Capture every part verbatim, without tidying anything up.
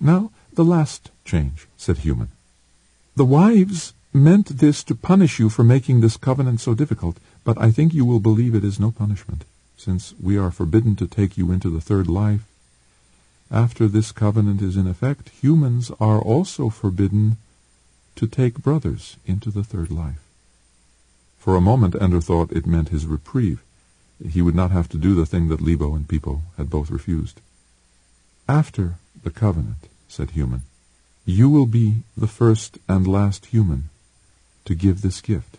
Now, the last change, said Human. The wives meant this to punish you for making this covenant so difficult, but I think you will believe it is no punishment, since we are forbidden to take you into the third life. After this covenant is in effect, humans are also forbidden to take brothers into the third life. For a moment Ender thought it meant his reprieve. He would not have to do the thing that Libo and Pipo had both refused. After the covenant, said Human, you will be the first and last human to give this gift.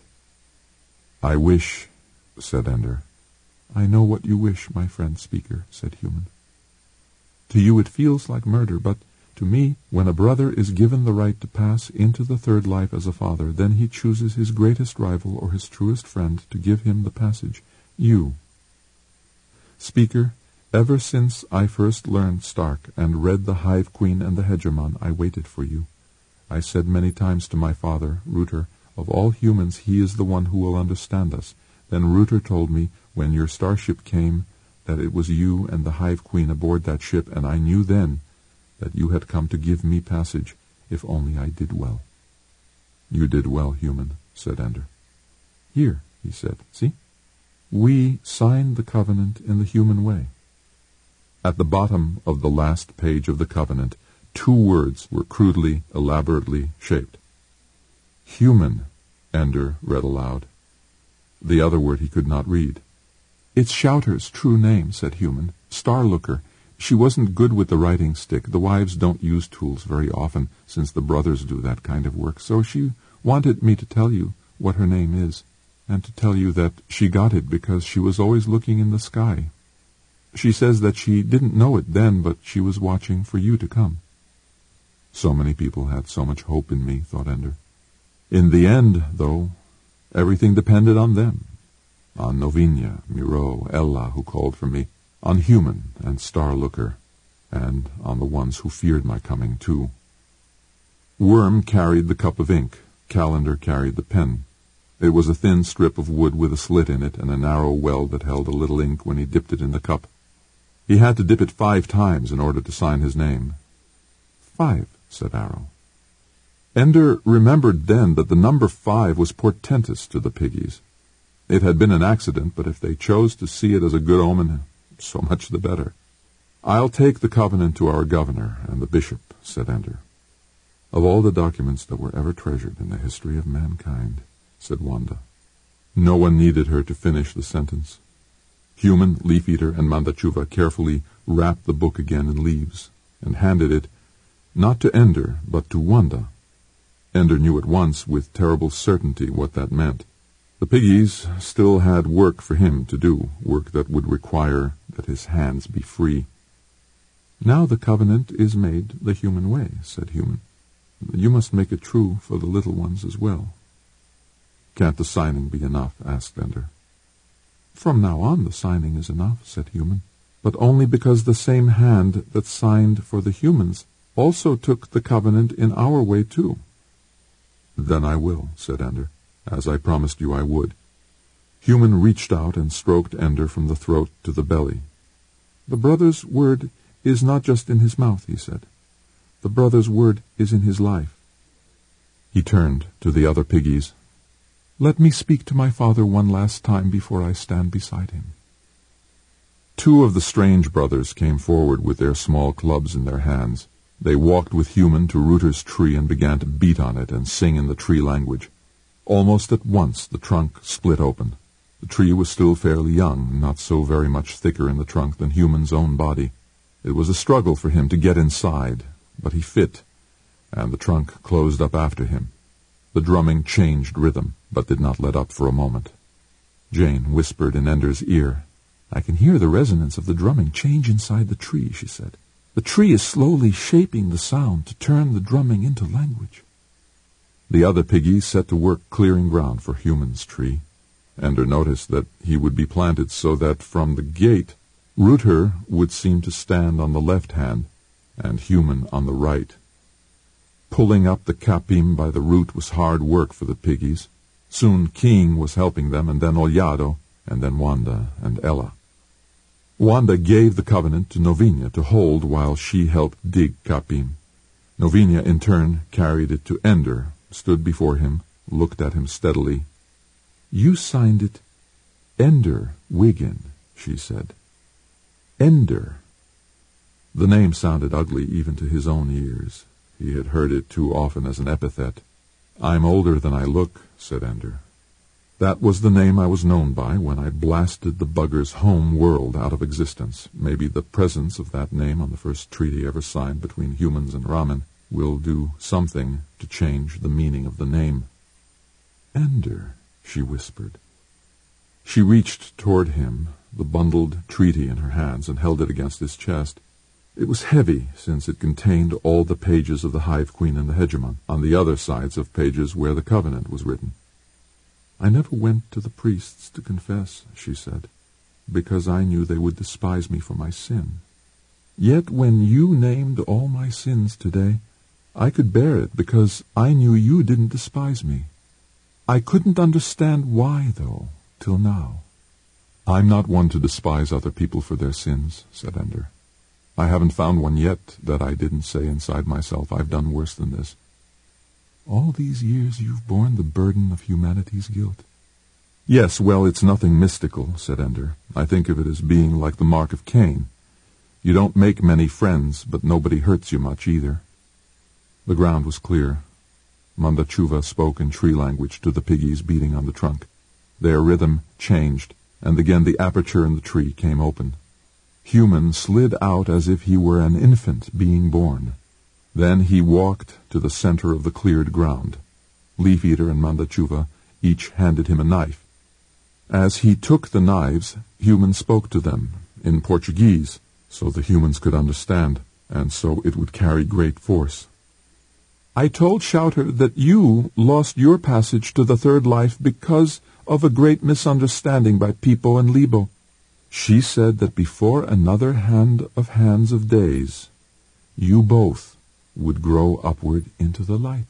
I wish, said Ender. I know what you wish, my friend speaker, said Human. To you it feels like murder, but to me, when a brother is given the right to pass into the third life as a father, then he chooses his greatest rival or his truest friend to give him the passage. You. Speaker, ever since I first learned Stark and read the Hive Queen and the Hegemon, I waited for you. I said many times to my father, Ruther, of all humans he is the one who will understand us. Then Ruther told me, when your starship came, that it was you and the Hive Queen aboard that ship, and I knew then that you had come to give me passage, if only I did well. You did well, Human, said Ender. Here, he said, see? We signed the covenant in the human way. At the bottom of the last page of the covenant, two words were crudely, elaborately shaped. Human, Ender read aloud. The other word he could not read. It's Shouter's true name, said Human. Starlooker. She wasn't good with the writing stick. The wives don't use tools very often, since the brothers do that kind of work, so she wanted me to tell you what her name is, and to tell you that she got it because she was always looking in the sky. She says that she didn't know it then, but she was watching for you to come. So many people had so much hope in me, thought Ender. In the end, though, everything depended on them. On Novinia, Miro, Ella, who called for me, on Human and Starlooker, and on the ones who feared my coming, too. Worm carried the cup of ink. Calendar carried the pen. It was a thin strip of wood with a slit in it and a narrow well that held a little ink when he dipped it in the cup. He had to dip it five times in order to sign his name. Five, said Arrow. Ender remembered then that the number five was portentous to the piggies. It had been an accident, but if they chose to see it as a good omen, so much the better. I'll take the covenant to our governor and the bishop, said Ender. Of all the documents that were ever treasured in the history of mankind, said Wanda. No one needed her to finish the sentence. Human, Leaf-Eater, and Mandachuva carefully wrapped the book again in leaves and handed it, not to Ender, but to Wanda. Ender knew at once, with terrible certainty, what that meant. The piggies still had work for him to do, work that would require that his hands be free. Now the covenant is made the human way, said Human. You must make it true for the little ones as well. Can't the signing be enough? Asked Ender. From now on the signing is enough, said Human, but only because the same hand that signed for the humans also took the covenant in our way too. Then I will, said Ender, as I promised you I would. Human reached out and stroked Ender from the throat to the belly. The brother's word is not just in his mouth, he said. The brother's word is in his life. He turned to the other piggies. Let me speak to my father one last time before I stand beside him. Two of the strange brothers came forward with their small clubs in their hands. They walked with Human to Ruther's tree and began to beat on it and sing in the tree language. Almost at once the trunk split open. The tree was still fairly young, not so very much thicker in the trunk than Human's own body. It was a struggle for him to get inside, but he fit, and the trunk closed up after him. The drumming changed rhythm, but did not let up for a moment. Jane whispered in Ender's ear. I can hear the resonance of the drumming change inside the tree, she said. The tree is slowly shaping the sound to turn the drumming into language. The other piggies set to work clearing ground for Human's tree. Ender noticed that he would be planted so that from the gate Ruther would seem to stand on the left hand and Human on the right. Pulling up the capim by the root was hard work for the piggies. Soon King was helping them, and then Ollado, and then Wanda and Ella. Wanda gave the covenant to Novinia to hold while she helped dig capim. Novinia, in turn, carried it to Ender, stood before him, looked at him steadily. "You signed it Ender Wiggin," she said. "Ender." The name sounded ugly even to his own ears. He had heard it too often as an epithet. "I'm older than I look," said Ender. "That was the name I was known by when I blasted the bugger's home world out of existence. Maybe the presence of that name on the first treaty ever signed between humans and Ramen will do something to change the meaning of the name." "Ender," she whispered. She reached toward him, the bundled treaty in her hands, and held it against his chest. It was heavy, since it contained all the pages of the Hive Queen and the Hegemon, on the other sides of pages where the covenant was written. "I never went to the priests to confess," she said, "because I knew they would despise me for my sin. Yet when you named all my sins today, I could bear it because I knew you didn't despise me. I couldn't understand why, though, till now." "I'm not one to despise other people for their sins," said Ender. "I haven't found one yet that I didn't say inside myself, I've done worse than this." "All these years you've borne the burden of humanity's guilt." "Yes, well, it's nothing mystical," said Ender. "I think of it as being like the mark of Cain. You don't make many friends, but nobody hurts you much either." The ground was clear. Mandachuva spoke in tree language to the piggies beating on the trunk. Their rhythm changed, and again the aperture in the tree came open. Human slid out as if he were an infant being born. Then he walked to the center of the cleared ground. Leaf Eater and Mandachuva each handed him a knife. As he took the knives, Human spoke to them in Portuguese, so the humans could understand, and so it would carry great force. "I told Shouter that you lost your passage to the third life because of a great misunderstanding by Pipo and Libo. She said that before another hand of hands of days, you both would grow upward into the light."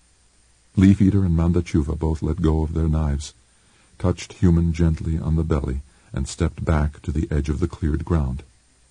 Leaf Eater and Mandachuva both let go of their knives, touched Human gently on the belly, and stepped back to the edge of the cleared ground.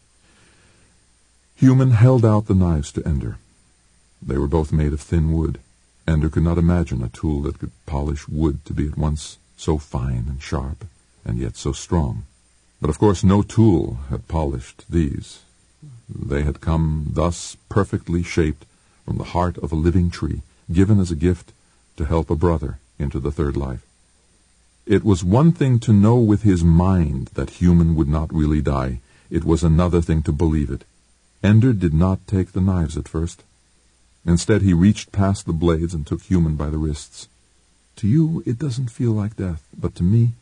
Human held out the knives to Ender. They were both made of thin wood. Ender could not imagine a tool that could polish wood to be at once so fine and sharp, and yet so strong. But of course no tool had polished these. They had come thus perfectly shaped from the heart of a living tree, given as a gift to help a brother into the third life. It was one thing to know with his mind that Human would not really die. It was another thing to believe it. Ender did not take the knives at first. Instead, he reached past the blades and took Human by the wrists. "To you, it doesn't feel like death, but to me,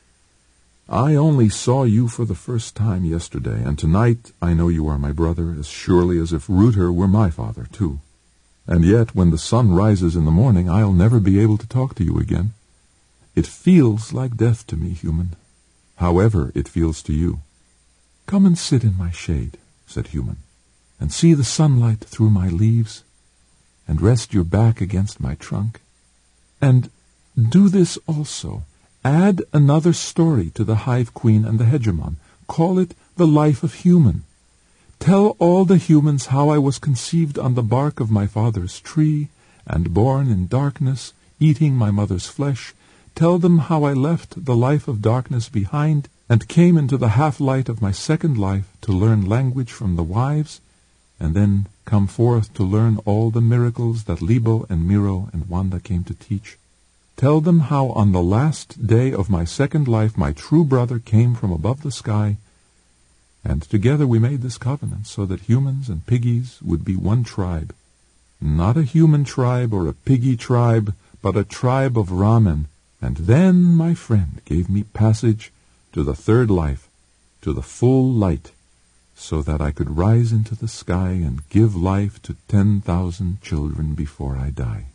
I only saw you for the first time yesterday, and tonight I know you are my brother as surely as if Rooter were my father, too. And yet, when the sun rises in the morning, I'll never be able to talk to you again. It feels like death to me, Human, however it feels to you." "Come and sit in my shade," said Human, "and see the sunlight through my leaves, and rest your back against my trunk. And do this also. Add another story to the Hive Queen and the Hegemon. Call it The Life of Human. Tell all the humans how I was conceived on the bark of my father's tree, and born in darkness, eating my mother's flesh. Tell them how I left the life of darkness behind, and came into the half-light of my second life to learn language from the wives, and then come forth to learn all the miracles that Libo and Miro and Wanda came to teach. Tell them how on the last day of my second life my true brother came from above the sky, and together we made this covenant so that humans and piggies would be one tribe. Not a human tribe or a piggy tribe, but a tribe of Ramen. And then my friend gave me passage to the third life, to the full light, so that I could rise into the sky and give life to ten thousand children before I die."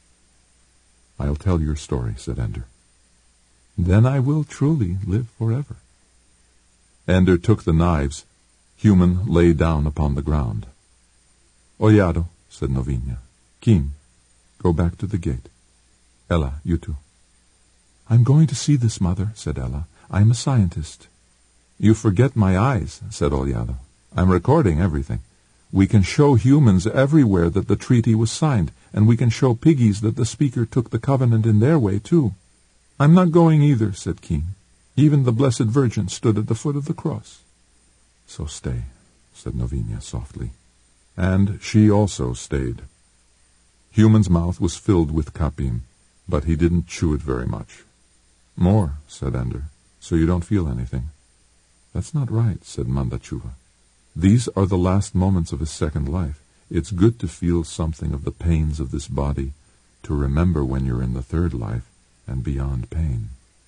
"I'll tell your story," said Ender. "Then I will truly live forever." Ender took the knives. Human lay down upon the ground. "Oyado," said Novinia. "Kim, go back to the gate. Ella, you too." "I'm going to see this, Mother," said Ella. "I'm a scientist." "You forget my eyes," said Oyado. "I'm recording everything. We can show humans everywhere that the treaty was signed, and we can show piggies that the speaker took the covenant in their way, too. I'm not going either, said Keen. Even the Blessed Virgin stood at the foot of the cross. So stay, said Novinia softly. And she also stayed. Human's mouth was filled with kapim, but he didn't chew it very much. More, said Ender, so you don't feel anything. That's not right, said Mandachuva. These are the last moments of his second life. It's good to feel something of the pains of this body, to remember when you're in the third life and beyond pain.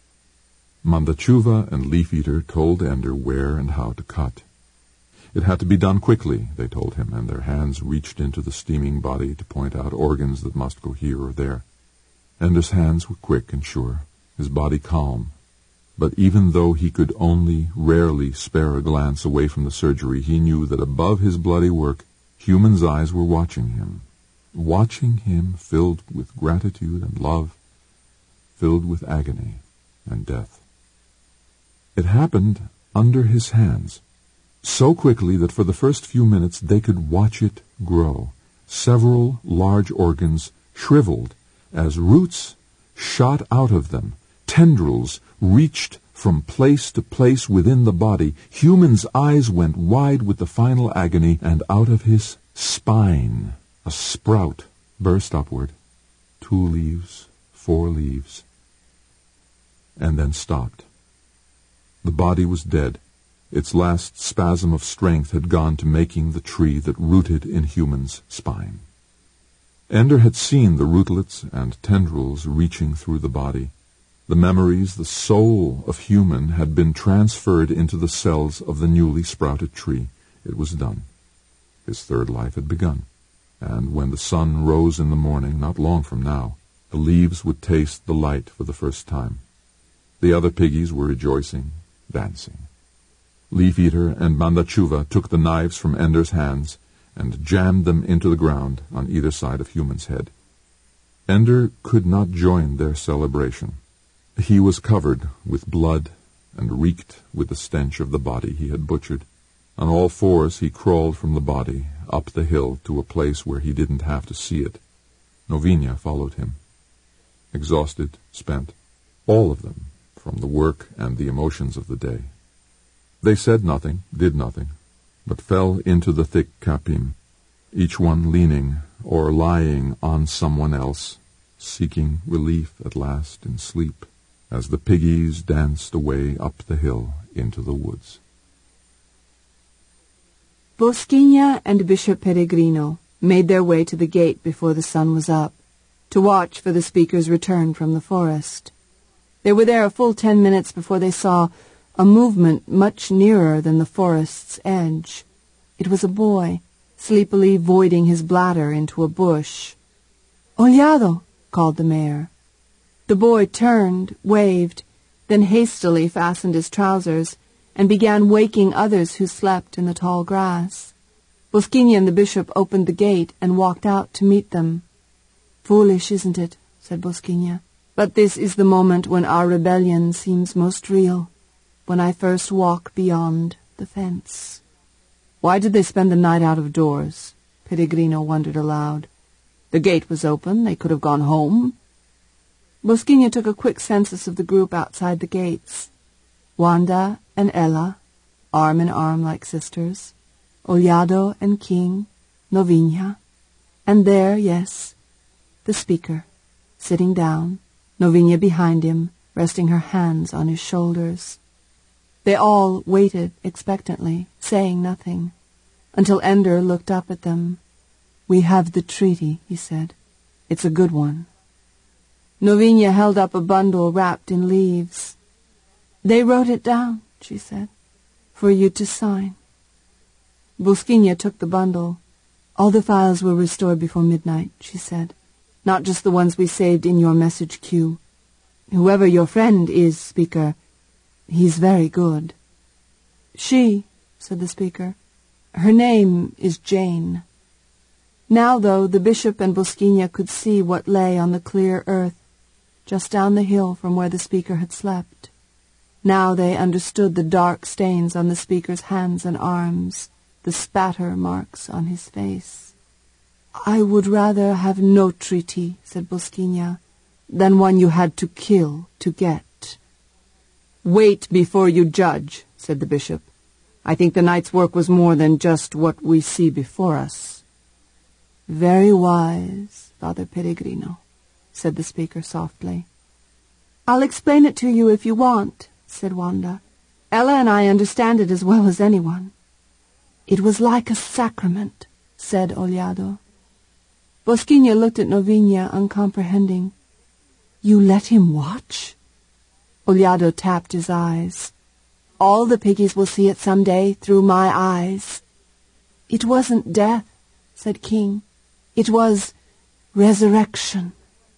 Mandachuva and Leaf Eater told Ender where and how to cut. It had to be done quickly, they told him, and their hands reached into the steaming body to point out organs that must go here or there. Ender's hands were quick and sure, his body calm. But even though he could only rarely spare a glance away from the surgery, he knew that above his bloody work, Human's eyes were watching him, watching him filled with gratitude and love, filled with agony and death. It happened under his hands, so quickly that for the first few minutes they could watch it grow. Several large organs shriveled as roots shot out of them. Tendrils reached from place to place within the body. Human's eyes went wide with the final agony, and out of his spine a sprout burst upward. Two leaves, four leaves, and then stopped. The body was dead. Its last spasm of strength had gone to making the tree that rooted in Human's spine. Ender had seen the rootlets and tendrils reaching through the body. The memories, the soul of Human had been transferred into the cells of the newly sprouted tree. It was done. His third life had begun. And when the sun rose in the morning, not long from now, the leaves would taste the light for the first time. The other piggies were rejoicing, dancing. Leaf Eater and Mandachuva took the knives from Ender's hands and jammed them into the ground on either side of Human's head. Ender could not join their celebration. He was covered with blood and reeked with the stench of the body he had butchered. On all fours he crawled from the body up the hill to a place where he didn't have to see it. Novinia followed him. Exhausted, spent, all of them, from the work and the emotions of the day. They said nothing, did nothing, but fell into the thick kapim, each one leaning or lying on someone else, seeking relief at last in sleep, as the piggies danced away up the hill into the woods. Bosquinia and Bishop Peregrino made their way to the gate before the sun was up, to watch for the speaker's return from the forest. They were there a full ten minutes before they saw a movement much nearer than the forest's edge. It was a boy, sleepily voiding his bladder into a bush. "Oliado!" called the mayor. The boy turned, waved, then hastily fastened his trousers and began waking others who slept in the tall grass. Bosquinia and the bishop opened the gate and walked out to meet them. "Foolish, isn't it?" said Bosquinia. "But this is the moment when our rebellion seems most real, when I first walk beyond the fence." Why did they spend the night out of doors? Peregrino wondered aloud. The gate was open. They could have gone home. Bosquinia took a quick census of the group outside the gates. Wanda and Ella, arm in arm like sisters. Oliado and King, Novinia. And there, yes, the speaker, sitting down, Novinia behind him, resting her hands on his shoulders. They all waited expectantly, saying nothing, until Ender looked up at them. "We have the treaty," he said. "It's a good one." Novinia held up a bundle wrapped in leaves. "They wrote it down," she said, "for you to sign." Bosquinia took the bundle. "All the files were restored before midnight," she said. "Not just the ones we saved in your message queue. Whoever your friend is, Speaker, he's very good." "She," said the speaker. "Her name is Jane." Now, though, the bishop and Bosquinia could see what lay on the clear earth, just down the hill from where the speaker had slept. Now they understood the dark stains on the speaker's hands and arms, the spatter marks on his face. "I would rather have no treaty," said Bosquinia, "than one you had to kill to get." "Wait before you judge," said the bishop. "I think the night's work was more than just what we see before us." "Very wise, Father Pellegrino," said the speaker softly. "I'll explain it to you if you want," said Wanda. "Ella and I understand it as well as anyone." "It was like a sacrament," said Oliado. Bosquinia looked at Novinia, uncomprehending. "You let him watch?" Oliado tapped his eyes. "All the piggies will see it some day through my eyes." "It wasn't death," said King. "It was resurrection."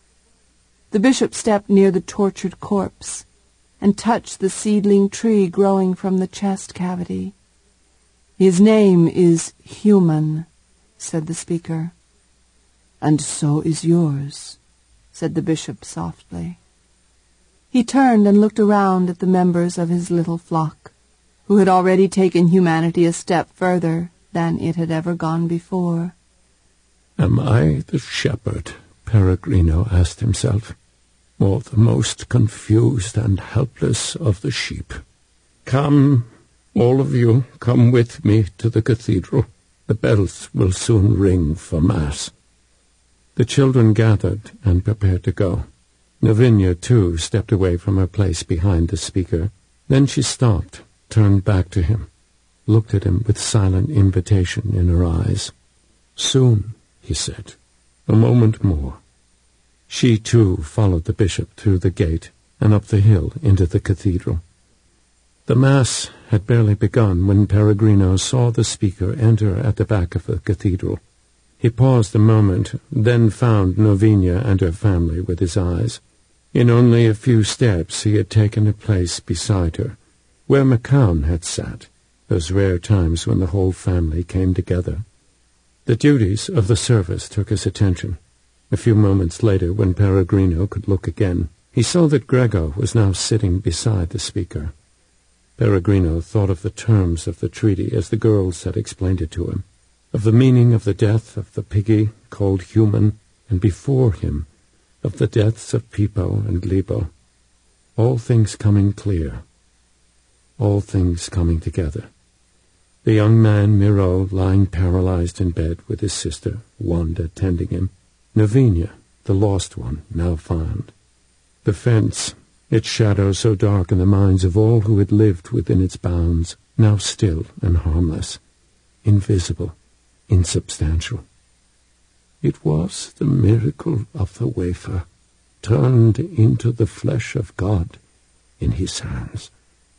The bishop stepped near the tortured corpse and touched the seedling tree growing from the chest cavity. "His name is Human," said the speaker. "And so is yours," said the bishop softly. He turned and looked around at the members of his little flock, who had already taken humanity a step further than it had ever gone before. Am I the shepherd? Pellegrino asked himself, or the most confused and helpless of the sheep. Come, all of you, come with me to the cathedral. The bells will soon ring for Mass. The children gathered and prepared to go. Novinia, too, stepped away from her place behind the speaker. Then she stopped, turned back to him, looked at him with silent invitation in her eyes. Soon, he said, a moment more. She, too, followed the bishop through the gate and up the hill into the cathedral. The Mass had barely begun when Pellegrino saw the speaker enter at the back of the cathedral. He paused a moment, then found Novinia and her family with his eyes. In only a few steps he had taken a place beside her, where Macaon had sat, those rare times when the whole family came together. The duties of the service took his attention. A few moments later, when Pellegrino could look again, he saw that Gregor was now sitting beside the speaker. Pellegrino thought of the terms of the treaty as the girls had explained it to him, of the meaning of the death of the piggy called Human, and before him of the deaths of Pipo and Libo. All things coming clear, all things coming together. The young man, Miro, lying paralyzed in bed with his sister, Wanda, tending him. Novinia, the lost one, now found. The fence, its shadow so dark in the minds of all who had lived within its bounds, now still and harmless, invisible, insubstantial. It was the miracle of the wafer, turned into the flesh of God in his hands.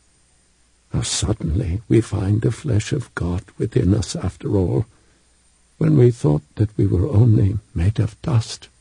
How suddenly we find the flesh of God within us after all, when we thought that we were only made of dust.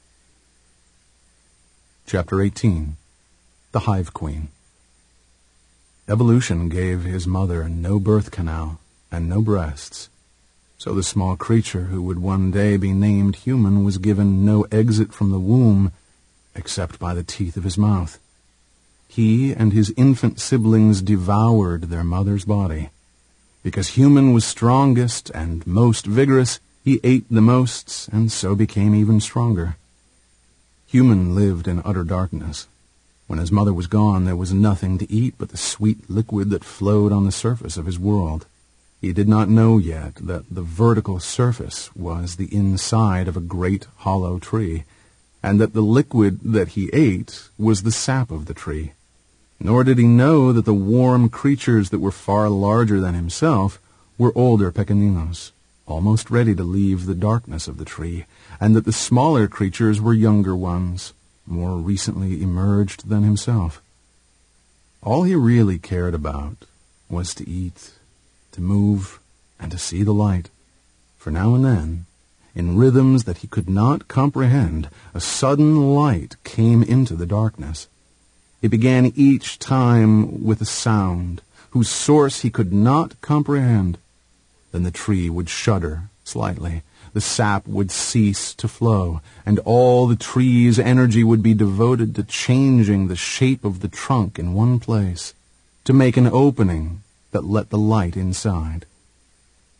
Chapter eighteen. The Hive Queen. Evolution gave his mother no birth canal and no breasts, so the small creature who would one day be named Human was given no exit from the womb except by the teeth of his mouth. He and his infant siblings devoured their mother's body. Because Human was strongest and most vigorous, he ate the most and so became even stronger. Human lived in utter darkness. When his mother was gone, there was nothing to eat but the sweet liquid that flowed on the surface of his world. He did not know yet that the vertical surface was the inside of a great hollow tree, and that the liquid that he ate was the sap of the tree. Nor did he know that the warm creatures that were far larger than himself were older pequeñinos, almost ready to leave the darkness of the tree, and that the smaller creatures were younger ones, more recently emerged than himself. All he really cared about was to eat, to move, and to see the light. For now and then, in rhythms that he could not comprehend, a sudden light came into the darkness. It began each time with a sound, whose source he could not comprehend. Then the tree would shudder slightly, the sap would cease to flow, and all the tree's energy would be devoted to changing the shape of the trunk in one place, to make an opening that let the light inside.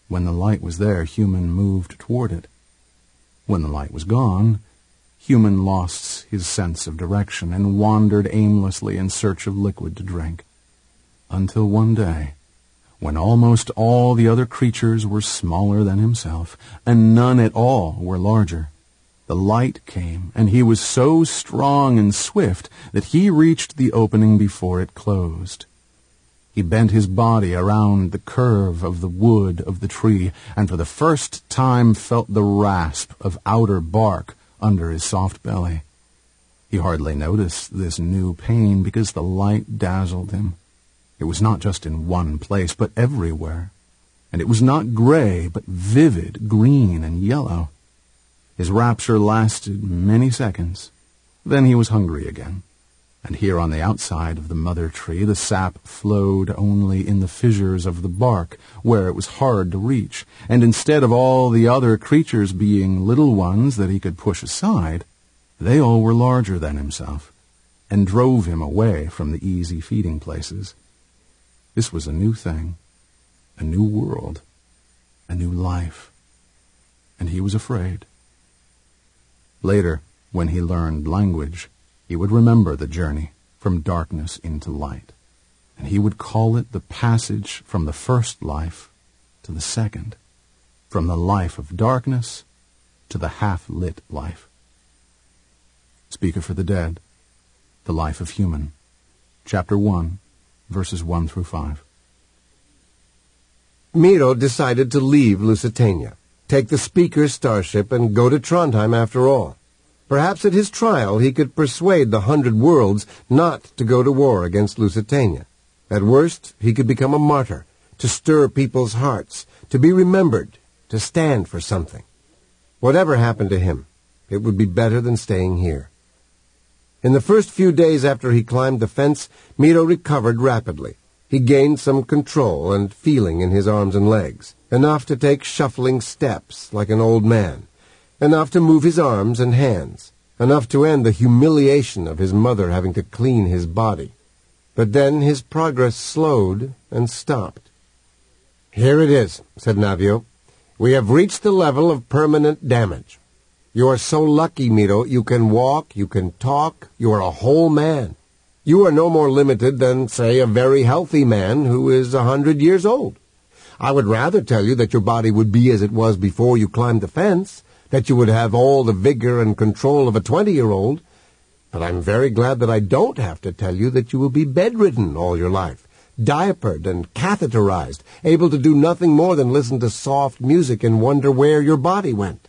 When the light was there, Human moved toward it. When the light was gone, Human lost his sense of direction and wandered aimlessly in search of liquid to drink. Until one day, when almost all the other creatures were smaller than himself, and none at all were larger, the light came, and he was so strong and swift that he reached the opening before it closed. He bent his body around the curve of the wood of the tree, and for the first time felt the rasp of outer bark under his soft belly. He hardly noticed this new pain because the light dazzled him. It was not just in one place, but everywhere. And it was not gray, but vivid green and yellow. His rapture lasted many seconds. Then he was hungry again. And here on the outside of the mother tree, the sap flowed only in the fissures of the bark, where it was hard to reach. And instead of all the other creatures being little ones that he could push aside, they all were larger than himself, and drove him away from the easy feeding places. This was a new thing, a new world, a new life, and he was afraid. Later, when he learned language, he would remember the journey from darkness into light, and he would call it the passage from the first life to the second, from the life of darkness to the half-lit life. Speaker for the Dead, The Life of Human, Chapter one, verses one through five. Miro decided to leave Lusitania, take the Speaker's starship, and go to Trondheim after all. Perhaps at his trial he could persuade the Hundred Worlds not to go to war against Lusitania. At worst, he could become a martyr, to stir people's hearts, to be remembered, to stand for something. Whatever happened to him, it would be better than staying here. In the first few days after he climbed the fence, Miro recovered rapidly. He gained some control and feeling in his arms and legs, enough to take shuffling steps like an old man, enough to move his arms and hands, enough to end the humiliation of his mother having to clean his body. But then his progress slowed and stopped. "Here it is," said Navio. "We have reached the level of permanent damage. You are so lucky, Miro. You can walk, you can talk, you are a whole man. You are no more limited than, say, a very healthy man who is a hundred years old. I would rather tell you that your body would be as it was before you climbed the fence, that you would have all the vigor and control of a twenty-year-old, but I'm very glad that I don't have to tell you that you will be bedridden all your life, diapered and catheterized, able to do nothing more than listen to soft music and wonder where your body went."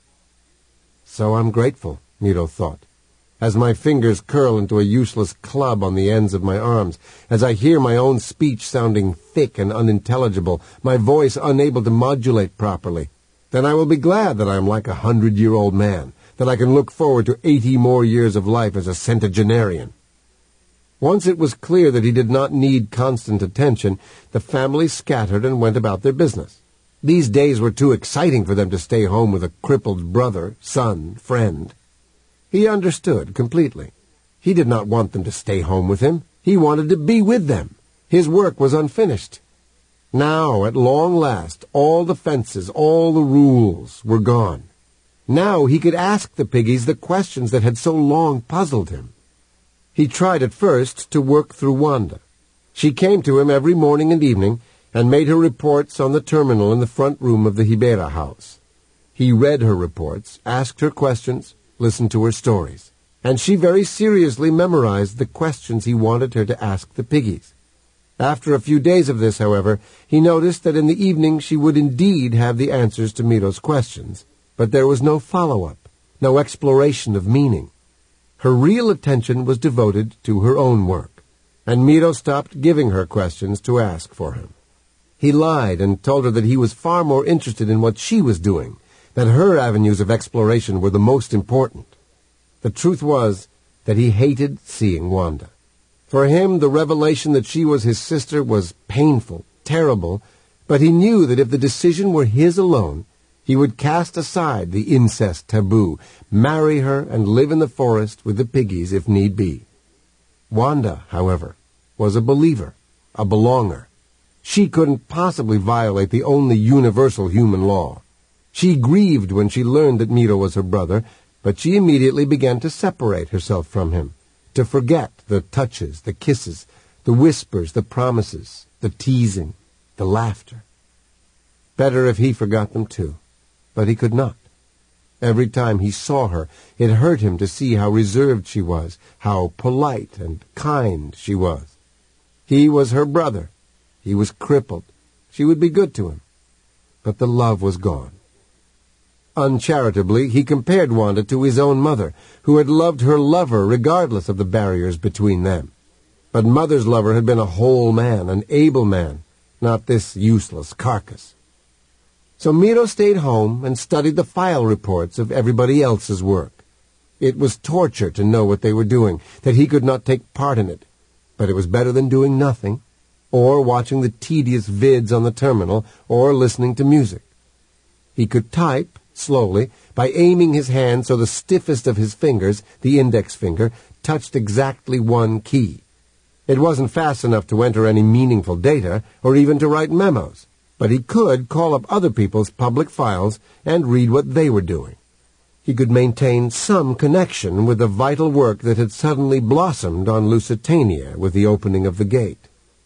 So I'm grateful, Miro thought, as my fingers curl into a useless club on the ends of my arms, as I hear my own speech sounding thick and unintelligible, my voice unable to modulate properly. Then I will be glad that I am like a hundred-year-old man, that I can look forward to eighty more years of life as a centenarian. Once it was clear that he did not need constant attention, the family scattered and went about their business. These days were too exciting for them to stay home with a crippled brother, son, friend. He understood completely. He did not want them to stay home with him. He wanted to be with them. His work was unfinished. Now, at long last, all the fences, all the rules were gone. Now he could ask the piggies the questions that had so long puzzled him. He tried at first to work through Wanda. She came to him every morning and evening and made her reports on the terminal in the front room of the Hibera house. He read her reports, asked her questions, listened to her stories, and she very seriously memorized the questions he wanted her to ask the piggies. After a few days of this, however, he noticed that in the evening she would indeed have the answers to Miro's questions, but there was no follow-up, no exploration of meaning. Her real attention was devoted to her own work, and Miro stopped giving her questions to ask for him. He lied and told her that he was far more interested in what she was doing, that her avenues of exploration were the most important. The truth was that he hated seeing Wanda. For him, the revelation that she was his sister was painful, terrible, but he knew that if the decision were his alone, he would cast aside the incest taboo, marry her, and live in the forest with the piggies if need be. Wanda, however, was a believer, a belonger. She couldn't possibly violate the only universal human law. She grieved when she learned that Miro was her brother, but she immediately began to separate herself from him, to forget the touches, the kisses, the whispers, the promises, the teasing, the laughter. Better if he forgot them too, but he could not. Every time he saw her, it hurt him to see how reserved she was, how polite and kind she was. He was her brother. He was crippled. She would be good to him. But the love was gone. Uncharitably, he compared Wanda to his own mother, who had loved her lover regardless of the barriers between them. But Mother's lover had been a whole man, an able man, not this useless carcass. So Miro stayed home and studied the file reports of everybody else's work. It was torture to know what they were doing, that he could not take part in it. But it was better than doing nothing, or watching the tedious vids on the terminal, or listening to music. He could type, slowly, by aiming his hand so the stiffest of his fingers, the index finger, touched exactly one key. It wasn't fast enough to enter any meaningful data, or even to write memos, but he could call up other people's public files and read what they were doing. He could maintain some connection with the vital work that had suddenly blossomed on Lusitania with the opening of the gate.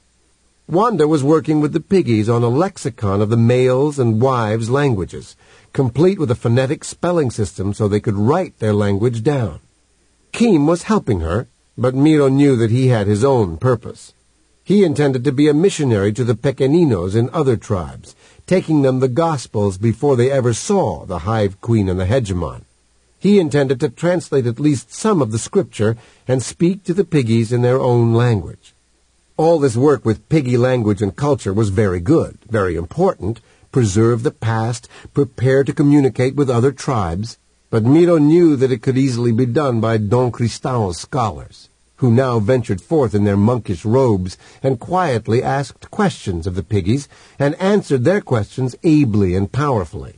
Wanda was working with the piggies on a lexicon of the males' and wives' languages, complete with a phonetic spelling system so they could write their language down. Keem was helping her, but Miro knew that he had his own purpose. He intended to be a missionary to the Pequeninos in other tribes, taking them the Gospels before they ever saw the Hive Queen and the Hegemon. He intended to translate at least some of the scripture and speak to the piggies in their own language. All this work with piggy language and culture was very good, very important, preserve the past, prepare to communicate with other tribes, but Miro knew that it could easily be done by Don Cristo's scholars, who now ventured forth in their monkish robes and quietly asked questions of the piggies and answered their questions ably and powerfully.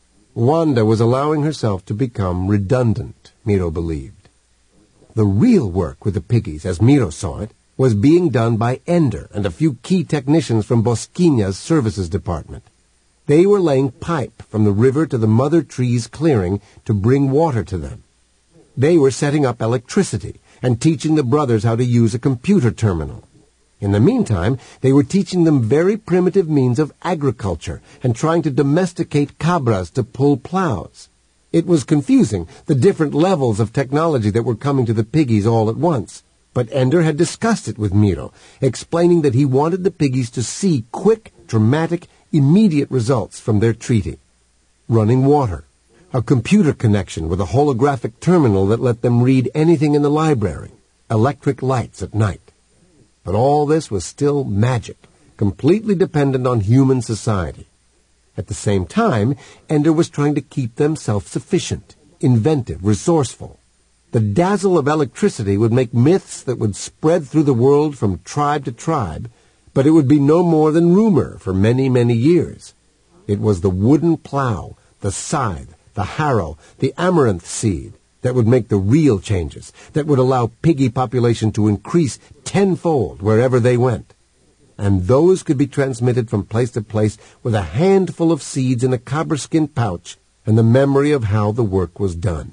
Wanda was allowing herself to become redundant, Miro believed. The real work with the piggies, as Miro saw it, was being done by Ender and a few key technicians from Bosquinha's services department. They were laying pipe from the river to the mother tree's clearing to bring water to them. They were setting up electricity and teaching the brothers how to use a computer terminal. In the meantime, they were teaching them very primitive means of agriculture and trying to domesticate cabras to pull plows. It was confusing, the different levels of technology that were coming to the piggies all at once. But Ender had discussed it with Miro, explaining that he wanted the piggies to see quick, dramatic, immediate results from their treaty. Running water, a computer connection with a holographic terminal that let them read anything in the library, electric lights at night. But all this was still magic, completely dependent on human society. At the same time, Ender was trying to keep them self-sufficient, inventive, resourceful. The dazzle of electricity would make myths that would spread through the world from tribe to tribe, but it would be no more than rumor for many, many years. It was the wooden plow, the scythe, the harrow, the amaranth seed that would make the real changes, that would allow piggy population to increase tenfold wherever they went. And those could be transmitted from place to place with a handful of seeds in a cobra skin pouch and the memory of how the work was done.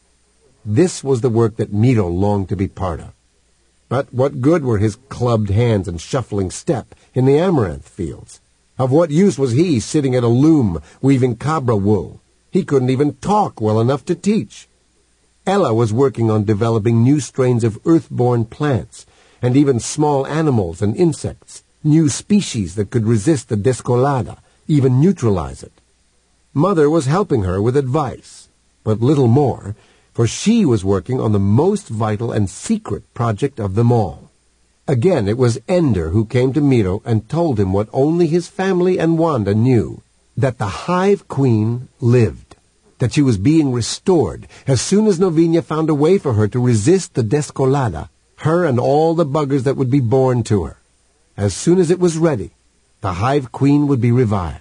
This was the work that Miro longed to be part of. But what good were his clubbed hands and shuffling step in the amaranth fields? Of what use was he sitting at a loom weaving cabra wool? He couldn't even talk well enough to teach. Ella was working on developing new strains of earth-born plants, and even small animals and insects, new species that could resist the descolada, even neutralize it. Mother was helping her with advice, but little more, for she was working on the most vital and secret project of them all. Again, it was Ender who came to Miro and told him what only his family and Wanda knew, that the Hive Queen lived, that she was being restored as soon as Novinia found a way for her to resist the descolada, her and all the buggers that would be born to her. As soon as it was ready, the Hive Queen would be revived.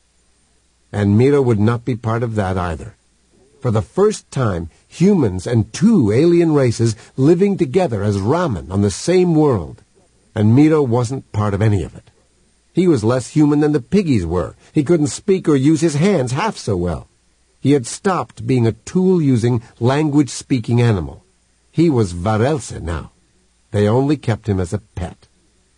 And Miro would not be part of that either. For the first time, humans and two alien races living together as Raman on the same world, and Miro wasn't part of any of it. He was less human than the piggies were. He couldn't speak or use his hands half so well. He had stopped being a tool-using, language-speaking animal. He was Varelse now. They only kept him as a pet.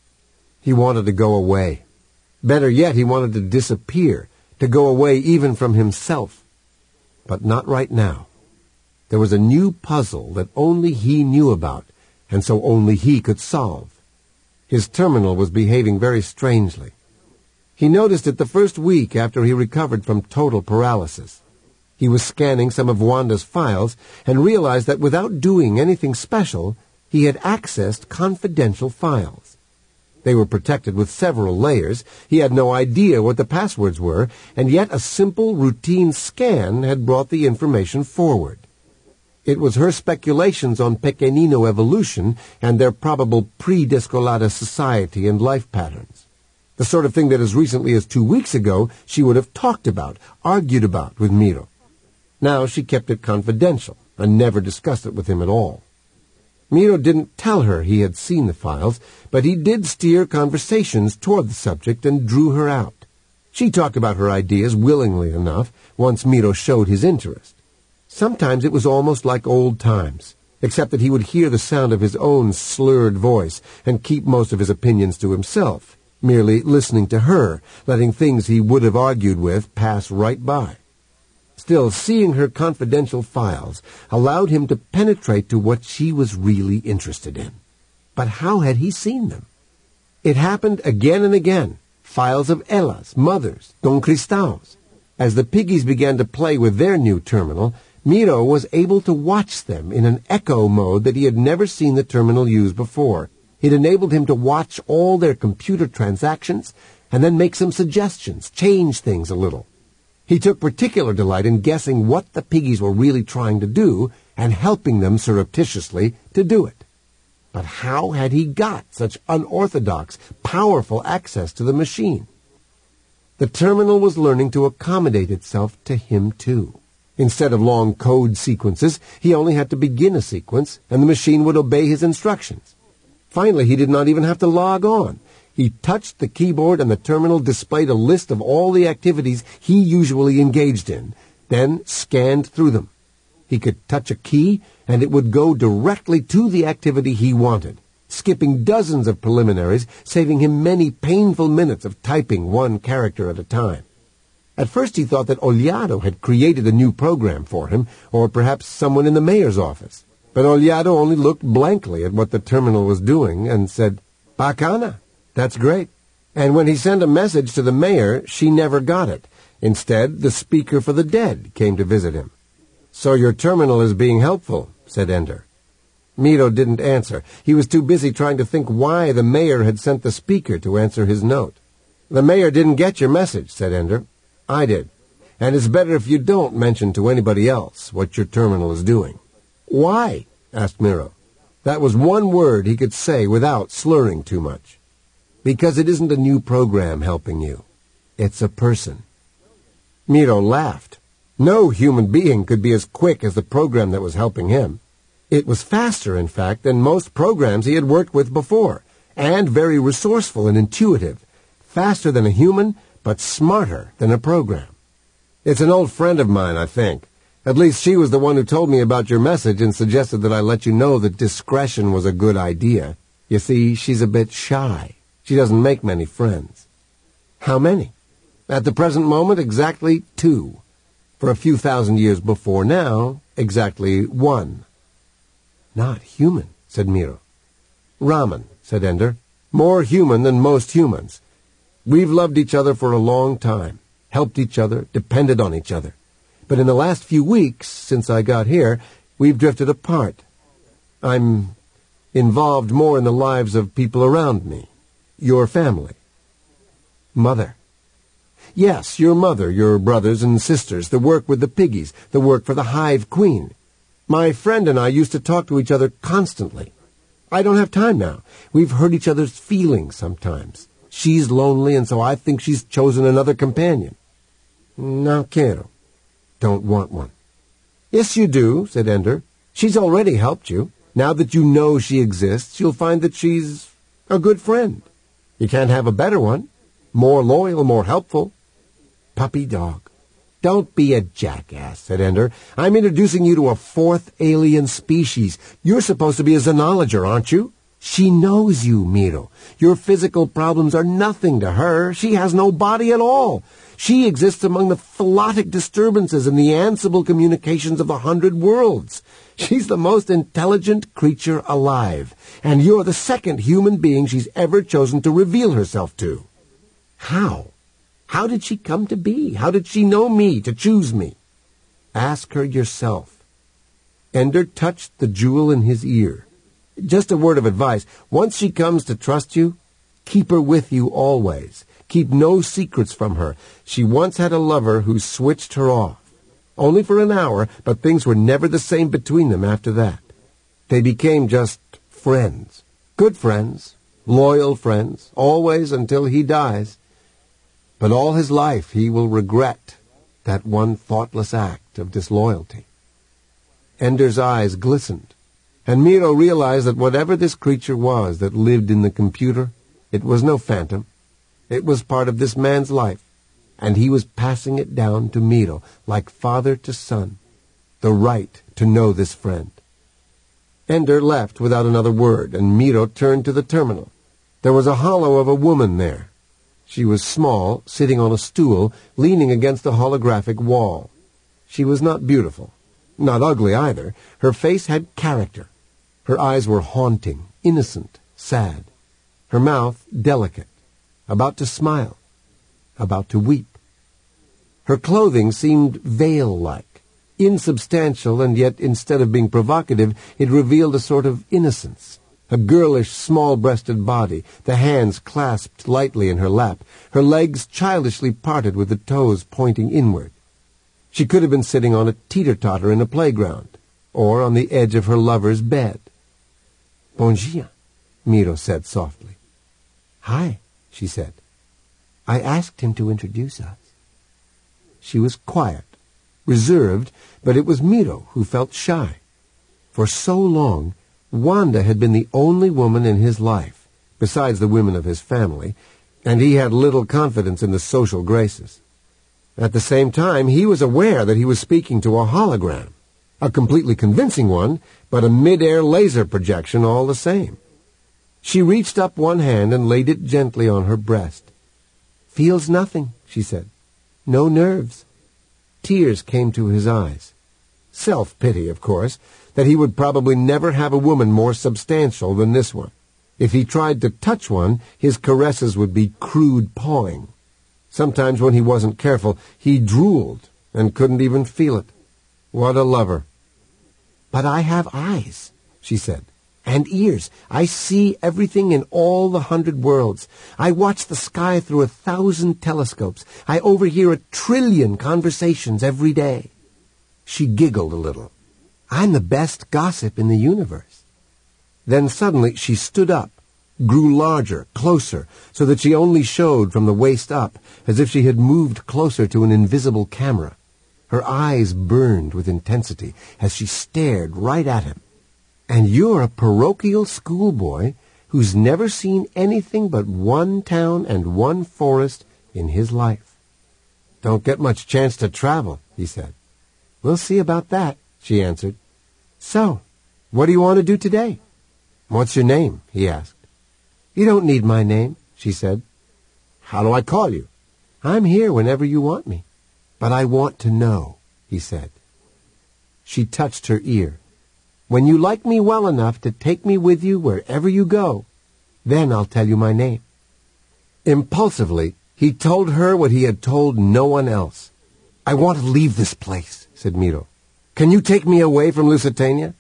He wanted to go away. Better yet, he wanted to disappear, to go away even from himself. But not right now. There was a new puzzle that only he knew about, and so only he could solve. His terminal was behaving very strangely. He noticed it the first week after he recovered from total paralysis. He was scanning some of Wanda's files and realized that without doing anything special, he had accessed confidential files. They were protected with several layers. He had no idea what the passwords were, and yet a simple routine scan had brought the information forward. It was her speculations on Pequenino evolution and their probable pre-Descolada society and life patterns. The sort of thing that as recently as two weeks ago she would have talked about, argued about with Miro. Now she kept it confidential and never discussed it with him at all. Miro didn't tell her he had seen the files, but he did steer conversations toward the subject and drew her out. She talked about her ideas willingly enough once Miro showed his interest. Sometimes it was almost like old times, except that he would hear the sound of his own slurred voice and keep most of his opinions to himself, merely listening to her, letting things he would have argued with pass right by. Still, seeing her confidential files allowed him to penetrate to what she was really interested in. But how had he seen them? It happened again and again. Files of Ella's, Mother's, Don Cristao's. As the piggies began to play with their new terminal, Miro was able to watch them in an echo mode that he had never seen the terminal use before. It enabled him to watch all their computer transactions and then make some suggestions, change things a little. He took particular delight in guessing what the piggies were really trying to do and helping them surreptitiously to do it. But how had he got such unorthodox, powerful access to the machine? The terminal was learning to accommodate itself to him, too. Instead of long code sequences, he only had to begin a sequence, and the machine would obey his instructions. Finally, he did not even have to log on. He touched the keyboard and the terminal displayed a list of all the activities he usually engaged in, then scanned through them. He could touch a key and it would go directly to the activity he wanted, skipping dozens of preliminaries, saving him many painful minutes of typing one character at a time. At first he thought that Oliado had created a new program for him, or perhaps someone in the mayor's office. But Oliado only looked blankly at what the terminal was doing and said, "Bacana. That's great." And when he sent a message to the mayor, she never got it. Instead, the speaker for the dead came to visit him. "So your terminal is being helpful," said Ender. Miro didn't answer. He was too busy trying to think why the mayor had sent the speaker to answer his note. "The mayor didn't get your message," said Ender. "I did. And it's better if you don't mention to anybody else what your terminal is doing." "Why?" asked Miro. That was one word he could say without slurring too much. "Because it isn't a new program helping you. It's a person." Miro laughed. No human being could be as quick as the program that was helping him. It was faster, in fact, than most programs he had worked with before, and very resourceful and intuitive. Faster than a human, but smarter than a program. "It's an old friend of mine, I think. At least she was the one who told me about your message and suggested that I let you know that discretion was a good idea. You see, she's a bit shy. She doesn't make many friends." "How many?" "At the present moment, exactly two. For a few thousand years before now, exactly one." "Not human," said Miro. "Raman," said Ender. "More human than most humans. We've loved each other for a long time, helped each other, depended on each other. But in the last few weeks, since I got here, we've drifted apart. I'm involved more in the lives of people around me. Your family." "Mother." "Yes, your mother, your brothers and sisters, the work with the piggies, the work for the Hive Queen. My friend and I used to talk to each other constantly. I don't have time now. We've hurt each other's feelings sometimes. She's lonely, and so I think she's chosen another companion." "No quiero." "Don't want one." "Yes, you do," said Ender. "She's already helped you. Now that you know she exists, you'll find that she's a good friend. You can't have a better one. More loyal, more helpful. Puppy dog. Don't be a jackass, said Ender. I'm introducing you to a fourth alien species. You're supposed to be a xenologer, aren't you? She knows you, Miro. Your physical problems are nothing to her. She has no body at all. She exists among the philotic disturbances and the ansible communications of the hundred worlds. She's the most intelligent creature alive, and you're the second human being she's ever chosen to reveal herself to. How? How did she come to be? How did she know me, to choose me? Ask her yourself. Ender touched the jewel in his ear. Just a word of advice. Once she comes to trust you, keep her with you always. Keep no secrets from her. She once had a lover who switched her off. Only for an hour, but things were never the same between them after that. They became just friends. Good friends. Loyal friends. Always until he dies. But all his life he will regret that one thoughtless act of disloyalty. Ender's eyes glistened, and Miro realized that whatever this creature was that lived in the computer, it was no phantom. It was part of this man's life, and he was passing it down to Miro, like father to son, the right to know this friend. Ender left without another word, and Miro turned to the terminal. There was a hollow of a woman there. She was small, sitting on a stool, leaning against a holographic wall. She was not beautiful, not ugly either. Her face had character. Her eyes were haunting, innocent, sad. Her mouth delicate, about to smile, about to weep. Her clothing seemed veil-like, insubstantial, and yet instead of being provocative, it revealed a sort of innocence. A girlish, small-breasted body, the hands clasped lightly in her lap, her legs childishly parted with the toes pointing inward. She could have been sitting on a teeter-totter in a playground, or on the edge of her lover's bed. "Bon dia," Miro said softly. "Hi," she said. "I asked him to introduce us." She was quiet, reserved, but it was Miro who felt shy. For so long, Wanda had been the only woman in his life, besides the women of his family, and he had little confidence in the social graces. At the same time, he was aware that he was speaking to a hologram, a completely convincing one, but a mid-air laser projection all the same. She reached up one hand and laid it gently on her breast. "Feels nothing," she said. "No nerves." Tears came to his eyes. Self-pity, of course, that he would probably never have a woman more substantial than this one. If he tried to touch one, his caresses would be crude pawing. Sometimes when he wasn't careful, he drooled and couldn't even feel it. What a lover. "But I have eyes," she said, "and ears. I see everything in all the hundred worlds. I watch the sky through a thousand telescopes. I overhear a trillion conversations every day." She giggled a little. "I'm the best gossip in the universe." Then suddenly she stood up, grew larger, closer, so that she only showed from the waist up, as if she had moved closer to an invisible camera. Her eyes burned with intensity as she stared right at him. "And you're a parochial schoolboy who's never seen anything but one town and one forest in his life." "Don't get much chance to travel," he said. "We'll see about that," she answered. "So, what do you want to do today?" "What's your name?" he asked. "You don't need my name," she said. "How do I call you?" "I'm here whenever you want me." "But I want to know," he said. She touched her ear. "When you like me well enough to take me with you wherever you go, then I'll tell you my name." Impulsively, he told her what he had told no one else. "I want to leave this place," said Miro. "Can you take me away from Lusitania?"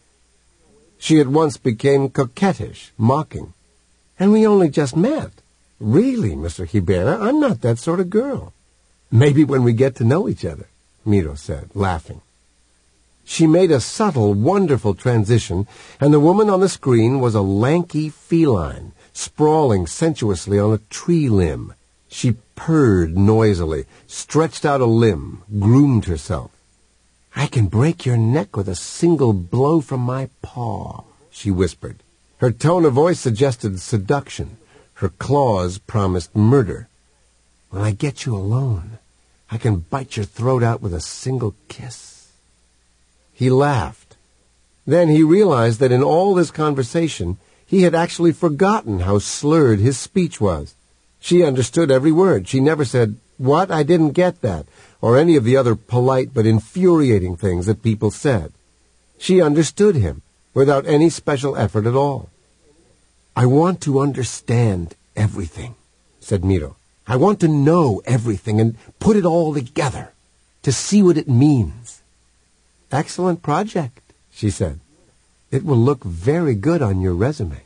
She at once became coquettish, mocking. "And we only just met. Really, Mister Hibera, I'm not that sort of girl." "Maybe when we get to know each other," Miro said, laughing. She made a subtle, wonderful transition, and the woman on the screen was a lanky feline, sprawling sensuously on a tree limb. She purred noisily, stretched out a limb, groomed herself. "I can break your neck with a single blow from my paw," she whispered. Her tone of voice suggested seduction. Her claws promised murder. When I get you alone, I can bite your throat out with a single kiss." He laughed. Then he realized that in all this conversation, he had actually forgotten how slurred his speech was. She understood every word. She never said, "What? I didn't get that," or any of the other polite but infuriating things that people said. She understood him without any special effort at all. "I want to understand everything," said Miro. "I want to know everything and put it all together, to see what it means." "Excellent project," she said. "It will look very good on your resume."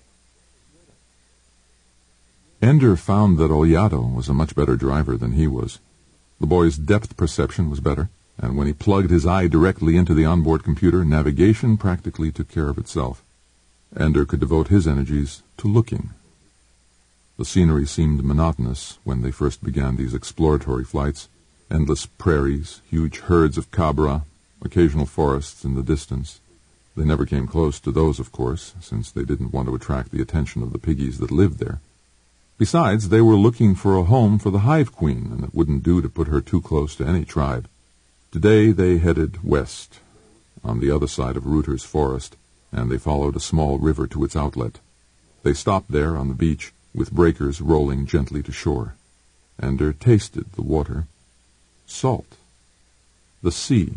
Ender found that Ollado was a much better driver than he was. The boy's depth perception was better, and when he plugged his eye directly into the onboard computer, navigation practically took care of itself. Ender could devote his energies to looking. The scenery seemed monotonous when they first began these exploratory flights. Endless prairies, huge herds of cabra, occasional forests in the distance. They never came close to those, of course, since they didn't want to attract the attention of the piggies that lived there. Besides, they were looking for a home for the hive queen, and it wouldn't do to put her too close to any tribe. Today they headed west, on the other side of Rutter's forest, and they followed a small river to its outlet. They stopped there on the beach, with breakers rolling gently to shore. Ender tasted the water. Salt. The sea.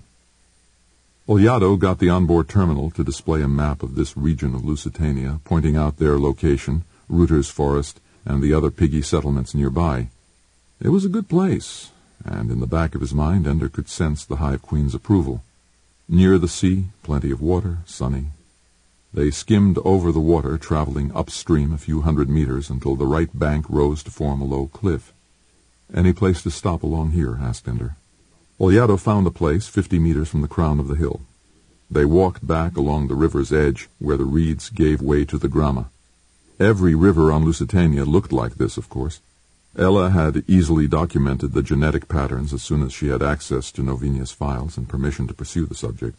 Ollado got the onboard terminal to display a map of this region of Lusitania, pointing out their location, Rutter's forest, and the other piggy settlements nearby. It was a good place, and in the back of his mind Ender could sense the hive queen's approval. Near the sea, plenty of water, sunny. They skimmed over the water, traveling upstream a few hundred meters until the right bank rose to form a low cliff. "Any place to stop along here?" asked Ender. Ollado found a place fifty meters from the crown of the hill. They walked back along the river's edge, where the reeds gave way to the grama. Every river on Lusitania looked like this, of course. Ella had easily documented the genetic patterns as soon as she had access to Novinia's files and permission to pursue the subject.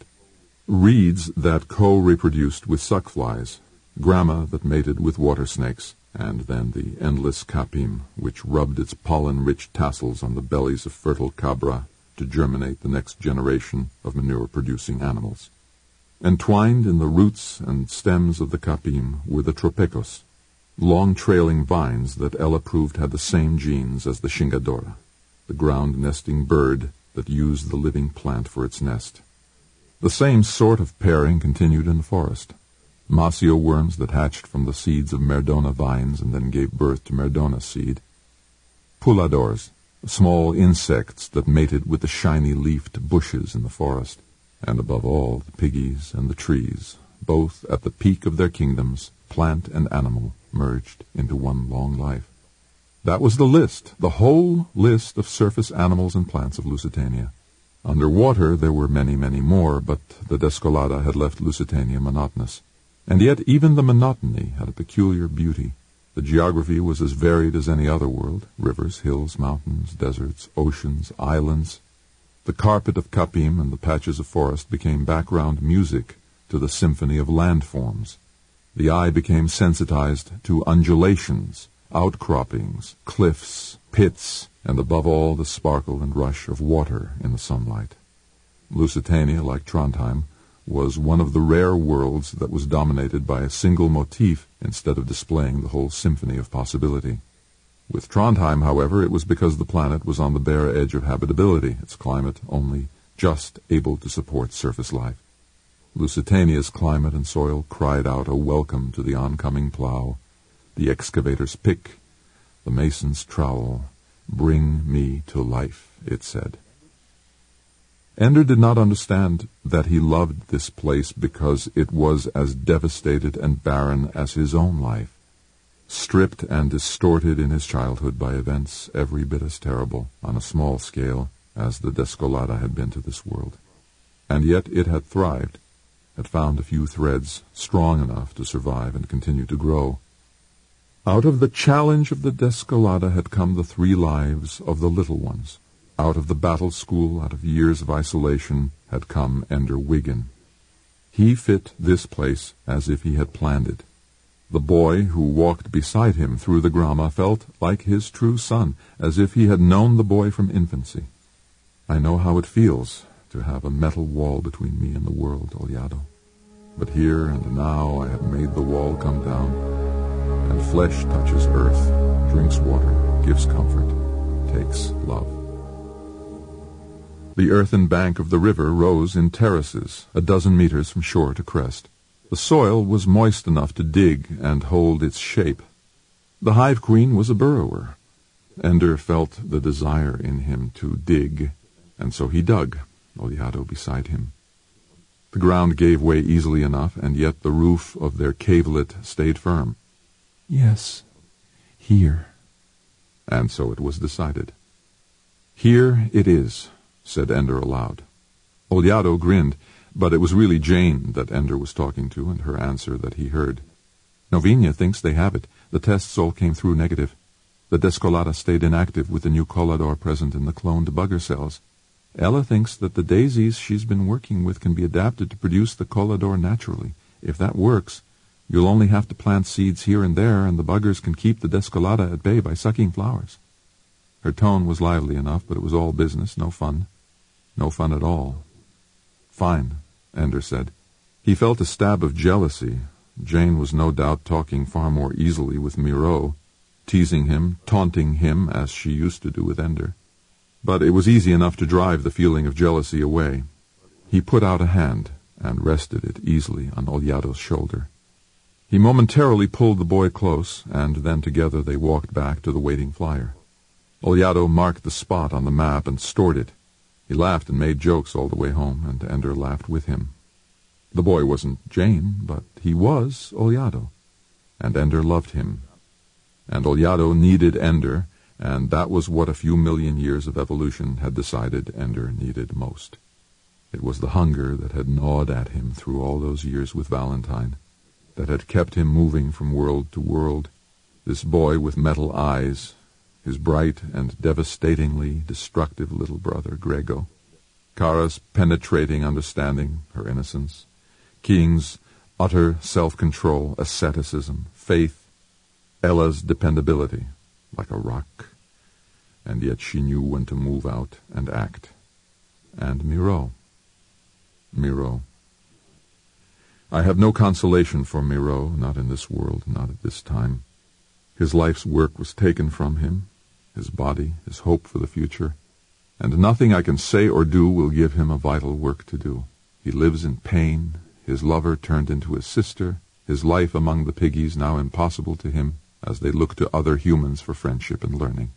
Reeds that co-reproduced with suckflies, grama that mated with water snakes, and then the endless capim, which rubbed its pollen-rich tassels on the bellies of fertile cabra to germinate the next generation of manure-producing animals. Entwined in the roots and stems of the capim were the tropecos, long trailing vines that Ella proved had the same genes as the chingadora, the ground-nesting bird that used the living plant for its nest. The same sort of pairing continued in the forest. Masio worms that hatched from the seeds of merdona vines and then gave birth to merdona seed. Puladors, small insects that mated with the shiny-leafed bushes in the forest. And above all, the piggies and the trees, both at the peak of their kingdoms, plant and animal, merged into one long life. That was the list, the whole list of surface animals and plants of Lusitania. Under water there were many, many more, but the Descolada had left Lusitania monotonous. And yet even the monotony had a peculiar beauty. The geography was as varied as any other world, rivers, hills, mountains, deserts, oceans, islands. The carpet of capim and the patches of forest became background music to the symphony of landforms. The eye became sensitized to undulations, outcroppings, cliffs, pits, and above all the sparkle and rush of water in the sunlight. Lusitania, like Trondheim, was one of the rare worlds that was dominated by a single motif instead of displaying the whole symphony of possibility. With Trondheim, however, it was because the planet was on the bare edge of habitability, its climate only just able to support surface life. Lusitania's climate and soil cried out a welcome to the oncoming plow, the excavator's pick, the mason's trowel. "Bring me to life," it said. Ender did not understand that he loved this place because it was as devastated and barren as his own life, stripped and distorted in his childhood by events every bit as terrible, on a small scale, as the Descolada had been to this world. And yet it had thrived, had found a few threads strong enough to survive and continue to grow. Out of the challenge of the Descolada had come the three lives of the little ones. Out of the battle school, out of years of isolation, had come Ender Wiggin. He fit this place as if he had planned it. The boy who walked beside him through the grama felt like his true son, as if he had known the boy from infancy. I know how it feels to have a metal wall between me and the world, Oliado. But here and now I have made the wall come down, and flesh touches earth, drinks water, gives comfort, takes love. The earthen bank of the river rose in terraces, a dozen meters from shore to crest. The soil was moist enough to dig and hold its shape. The hive queen was a burrower. Ender felt the desire in him to dig, and so he dug, Oliado beside him. The ground gave way easily enough, and yet the roof of their cavelet stayed firm. Yes, here. And so it was decided. Here it is, said Ender aloud. Oliado grinned, but it was really Jane that Ender was talking to, and her answer that he heard. Novinia thinks they have it. The tests all came through negative. The Descolata stayed inactive with the new collador present in the cloned bugger cells. Ella thinks that the daisies she's been working with can be adapted to produce the collador naturally. If that works, you'll only have to plant seeds here and there, and the buggers can keep the Descolata at bay by sucking flowers. Her tone was lively enough, but it was all business, no fun. No fun at all. Fine, Ender said. He felt a stab of jealousy. Jane was no doubt talking far more easily with Miro, teasing him, taunting him, as she used to do with Ender. But it was easy enough to drive the feeling of jealousy away. He put out a hand and rested it easily on Oliado's shoulder. He momentarily pulled the boy close, and then together they walked back to the waiting flyer. Oliado marked the spot on the map and stored it. He laughed and made jokes all the way home, and Ender laughed with him. The boy wasn't Jane, but he was Oliado, and Ender loved him. And Oliado needed Ender, and that was what a few million years of evolution had decided Ender needed most. It was the hunger that had gnawed at him through all those years with Valentine, that had kept him moving from world to world, this boy with metal eyes, his bright and devastatingly destructive little brother, Grego, Kara's penetrating understanding, her innocence, King's utter self-control, asceticism, faith, Ella's dependability, like a rock, and yet she knew when to move out and act. And Miro. Miro. I have no consolation for Miro, not in this world, not at this time. His life's work was taken from him, his body, his hope for the future, and nothing I can say or do will give him a vital work to do. He lives in pain, his lover turned into his sister, his life among the piggies now impossible to him as they look to other humans for friendship and learning.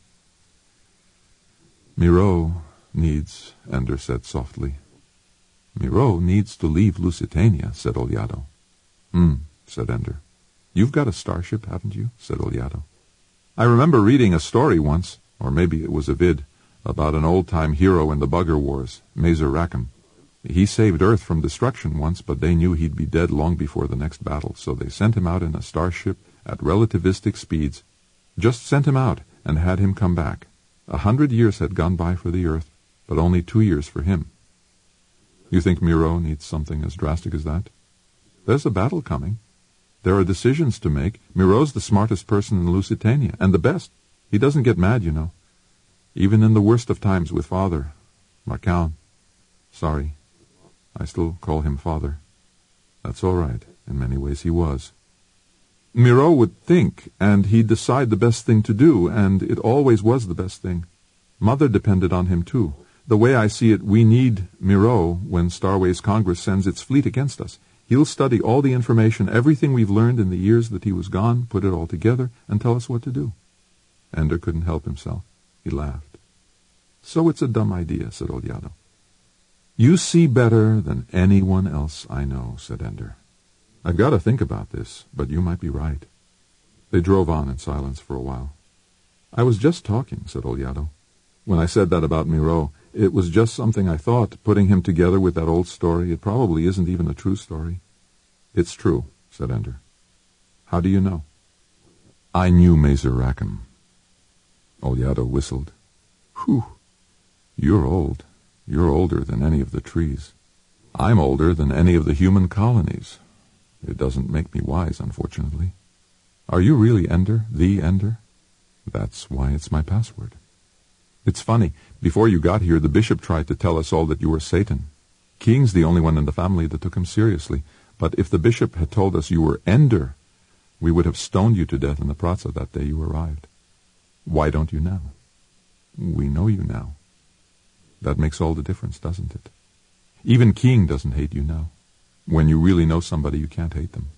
Miro needs, Ender said softly. Miro needs to leave Lusitania, said Oliado. Hmm, said Ender. You've got a starship, haven't you? Said Oliado. I remember reading a story once, or maybe it was a vid, about an old-time hero in the Bugger Wars, Mazer Rackham. He saved Earth from destruction once, but they knew he'd be dead long before the next battle, so they sent him out in a starship at relativistic speeds. Just sent him out and had him come back. A hundred years had gone by for the Earth, but only two years for him. You think Miro needs something as drastic as that? There's a battle coming. There are decisions to make. Miro's the smartest person in Lusitania, and the best. He doesn't get mad, you know. Even in the worst of times with Father, Marcaun. Sorry, I still call him Father. That's all right. In many ways he was. Miro would think, and he'd decide the best thing to do, and it always was the best thing. Mother depended on him, too. The way I see it, we need Miro when Starways Congress sends its fleet against us. He'll study all the information, everything we've learned in the years that he was gone, put it all together, and tell us what to do. Ender couldn't help himself. He laughed. So it's a dumb idea, said Oliado. You see better than anyone else I know, said Ender. I've got to think about this, but you might be right. They drove on in silence for a while. I was just talking, said Oliado. When I said that about Miro, it was just something I thought, putting him together with that old story. It probably isn't even a true story. It's true, said Ender. How do you know? I knew Mazer Rackham. Oliado whistled. Whew. You're old. You're older than any of the trees. I'm older than any of the human colonies. It doesn't make me wise, unfortunately. Are you really Ender, the Ender? That's why it's my password. It's funny, before you got here, the bishop tried to tell us all that you were Satan. King's the only one in the family that took him seriously, but if the bishop had told us you were Ender, we would have stoned you to death in the Praza that day you arrived. Why don't you now? We know you now. That makes all the difference, doesn't it? Even King doesn't hate you now. When you really know somebody, you can't hate them.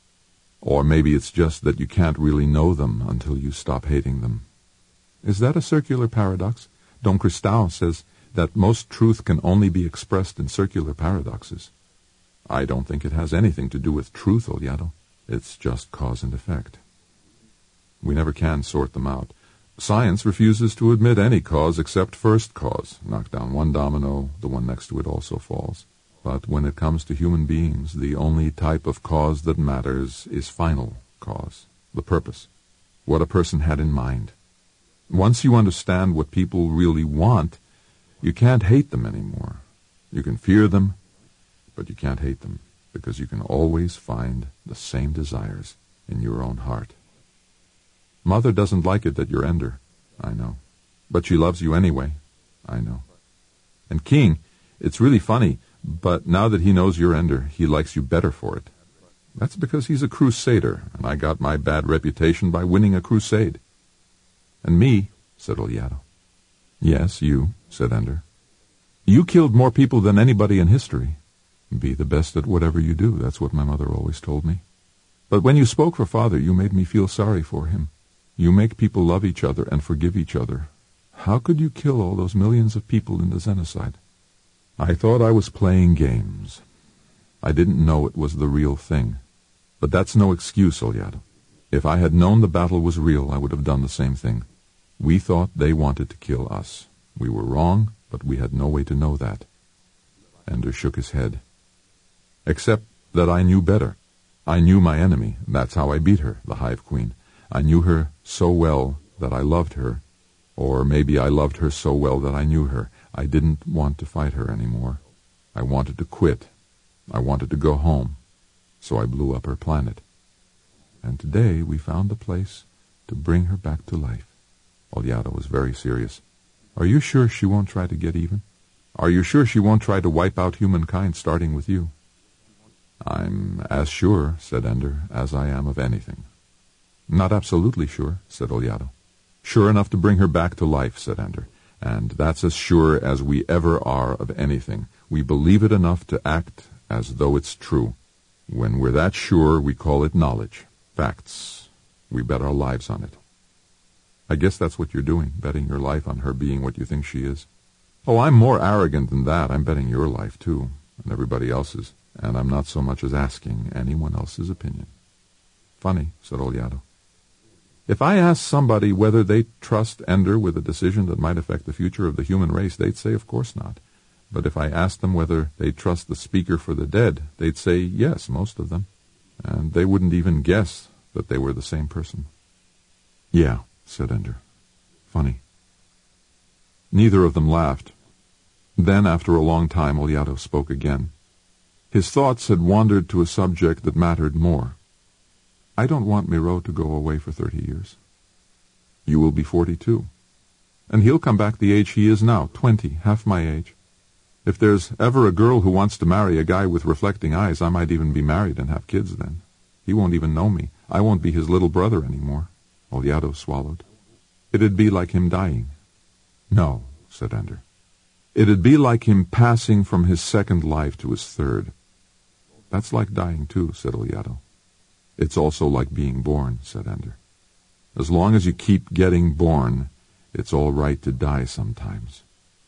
Or maybe it's just that you can't really know them until you stop hating them. Is that a circular paradox? Dom Cristal says that most truth can only be expressed in circular paradoxes. I don't think it has anything to do with truth, Oliado. It's just cause and effect. We never can sort them out. Science refuses to admit any cause except first cause. Knock down one domino, the one next to it also falls. But when it comes to human beings, the only type of cause that matters is final cause, the purpose, what a person had in mind. Once you understand what people really want, you can't hate them anymore. You can fear them, but you can't hate them, because you can always find the same desires in your own heart. Mother doesn't like it that you're Ender, I know. But she loves you anyway, I know. And King, it's really funny, but now that he knows you're Ender, he likes you better for it. That's because he's a crusader, and I got my bad reputation by winning a crusade. And me, said Oliado. Yes, you, said Ender. You killed more people than anybody in history. Be the best at whatever you do, that's what my mother always told me. But when you spoke for Father, you made me feel sorry for him. You make people love each other and forgive each other. How could you kill all those millions of people in the Xenocide? I thought I was playing games. I didn't know it was the real thing. But that's no excuse, Oliado. If I had known the battle was real, I would have done the same thing. We thought they wanted to kill us. We were wrong, but we had no way to know that. Ender shook his head. Except that I knew better. I knew my enemy. That's how I beat her, the Hive Queen. I knew her so well that I loved her. Or maybe I loved her so well that I knew her. I didn't want to fight her anymore. I wanted to quit. I wanted to go home. So I blew up her planet. And today we found a place to bring her back to life. Oliado was very serious. Are you sure she won't try to get even? Are you sure she won't try to wipe out humankind, starting with you? I'm as sure, said Ender, as I am of anything. Not absolutely sure, said Oliado. Sure enough to bring her back to life, said Ender. And that's as sure as we ever are of anything. We believe it enough to act as though it's true. When we're that sure, we call it knowledge. Facts. We bet our lives on it. I guess that's what you're doing, betting your life on her being what you think she is. Oh, I'm more arrogant than that. I'm betting your life, too, and everybody else's, and I'm not so much as asking anyone else's opinion. Funny, said Oliado. If I asked somebody whether they trust Ender with a decision that might affect the future of the human race, they'd say of course not. But if I asked them whether they trust the speaker for the dead, they'd say yes, most of them. And they wouldn't even guess that they were the same person. Yeah, said Ender. Funny. Neither of them laughed. Then, after a long time, Oliado spoke again. His thoughts had wandered to a subject that mattered more. I don't want Miro to go away for thirty years. You will be forty-two. And he'll come back the age he is now, twenty, half my age. If there's ever a girl who wants to marry a guy with reflecting eyes, I might even be married and have kids then. He won't even know me. I won't be his little brother anymore. Oliado swallowed. It'd be like him dying. No, said Ender. It'd be like him passing from his second life to his third. That's like dying too, said Oliado. It's also like being born, said Ender. As long as you keep getting born, it's all right to die sometimes.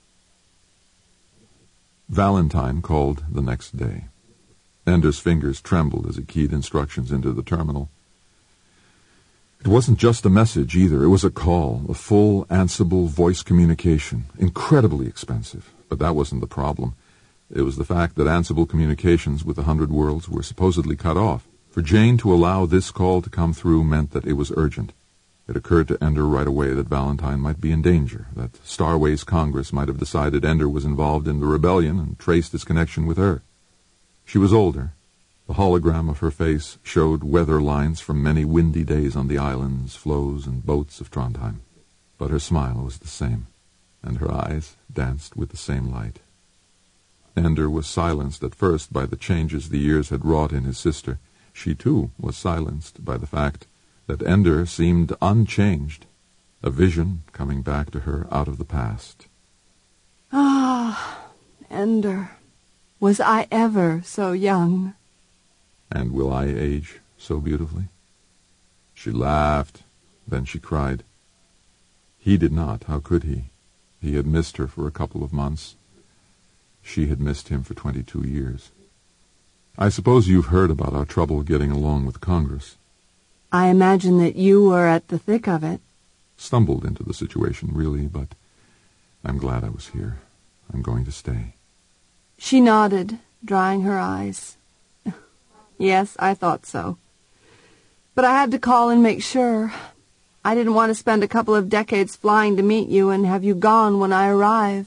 Valentine called the next day. Ender's fingers trembled as he keyed instructions into the terminal. It wasn't just a message either. It was a call, a full, answerable voice communication. Incredibly expensive, but that wasn't the problem. It was the fact that answerable communications with the hundred worlds were supposedly cut off. For Jane to allow this call to come through meant that it was urgent. It occurred to Ender right away that Valentine might be in danger, that Starways Congress might have decided Ender was involved in the rebellion and traced his connection with her. She was older, The hologram of her face showed weather lines from many windy days on the islands, floes, and boats of Trondheim. But her smile was the same, and her eyes danced with the same light. Ender was silenced at first by the changes the years had wrought in his sister. She, too, was silenced by the fact that Ender seemed unchanged, a vision coming back to her out of the past. Ah, Ender, was I ever so young? And will I age so beautifully? She laughed, then she cried. He did not. How could he? He had missed her for a couple of months. She had missed him for twenty-two years. I suppose you've heard about our trouble getting along with Congress. I imagine that you were at the thick of it. Stumbled into the situation, really, but I'm glad I was here. I'm going to stay. She nodded, drying her eyes. Yes, I thought so. But I had to call and make sure. I didn't want to spend a couple of decades flying to meet you and have you gone when I arrive.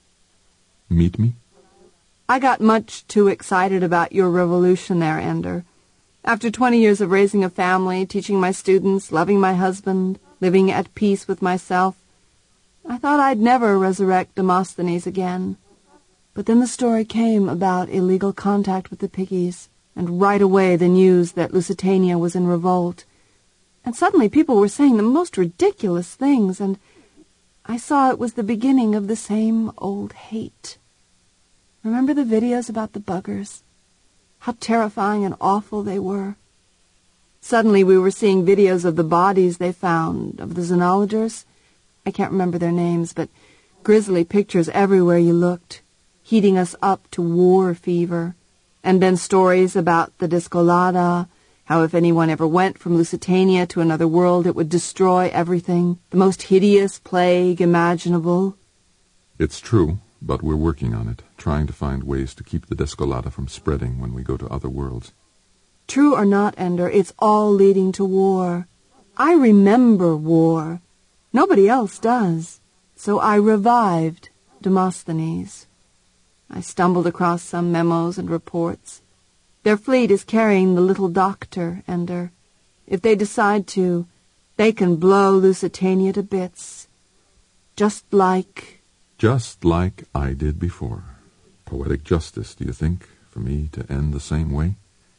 Meet me? I got much too excited about your revolution there, Ender. After twenty years of raising a family, teaching my students, loving my husband, living at peace with myself, I thought I'd never resurrect Demosthenes again. But then the story came about illegal contact with the piggies, and right away the news that Lusitania was in revolt. And suddenly people were saying the most ridiculous things, and I saw it was the beginning of the same old hate. Remember the videos about the buggers? How terrifying and awful they were. Suddenly we were seeing videos of the bodies they found, of the xenologers. I can't remember their names, but grisly pictures everywhere you looked, heating us up to war fever. And then stories about the Descolada, how if anyone ever went from Lusitania to another world, it would destroy everything, the most hideous plague imaginable. It's true, but we're working on it, trying to find ways to keep the Descolada from spreading when we go to other worlds. True or not, Ender, it's all leading to war. I remember war. Nobody else does. So I revived Demosthenes. I stumbled across some memos and reports. Their fleet is carrying the little doctor, Ender. If they decide to, they can blow Lusitania to bits. Just like... Just like I did before. Poetic justice, do you think, for me to end the same way?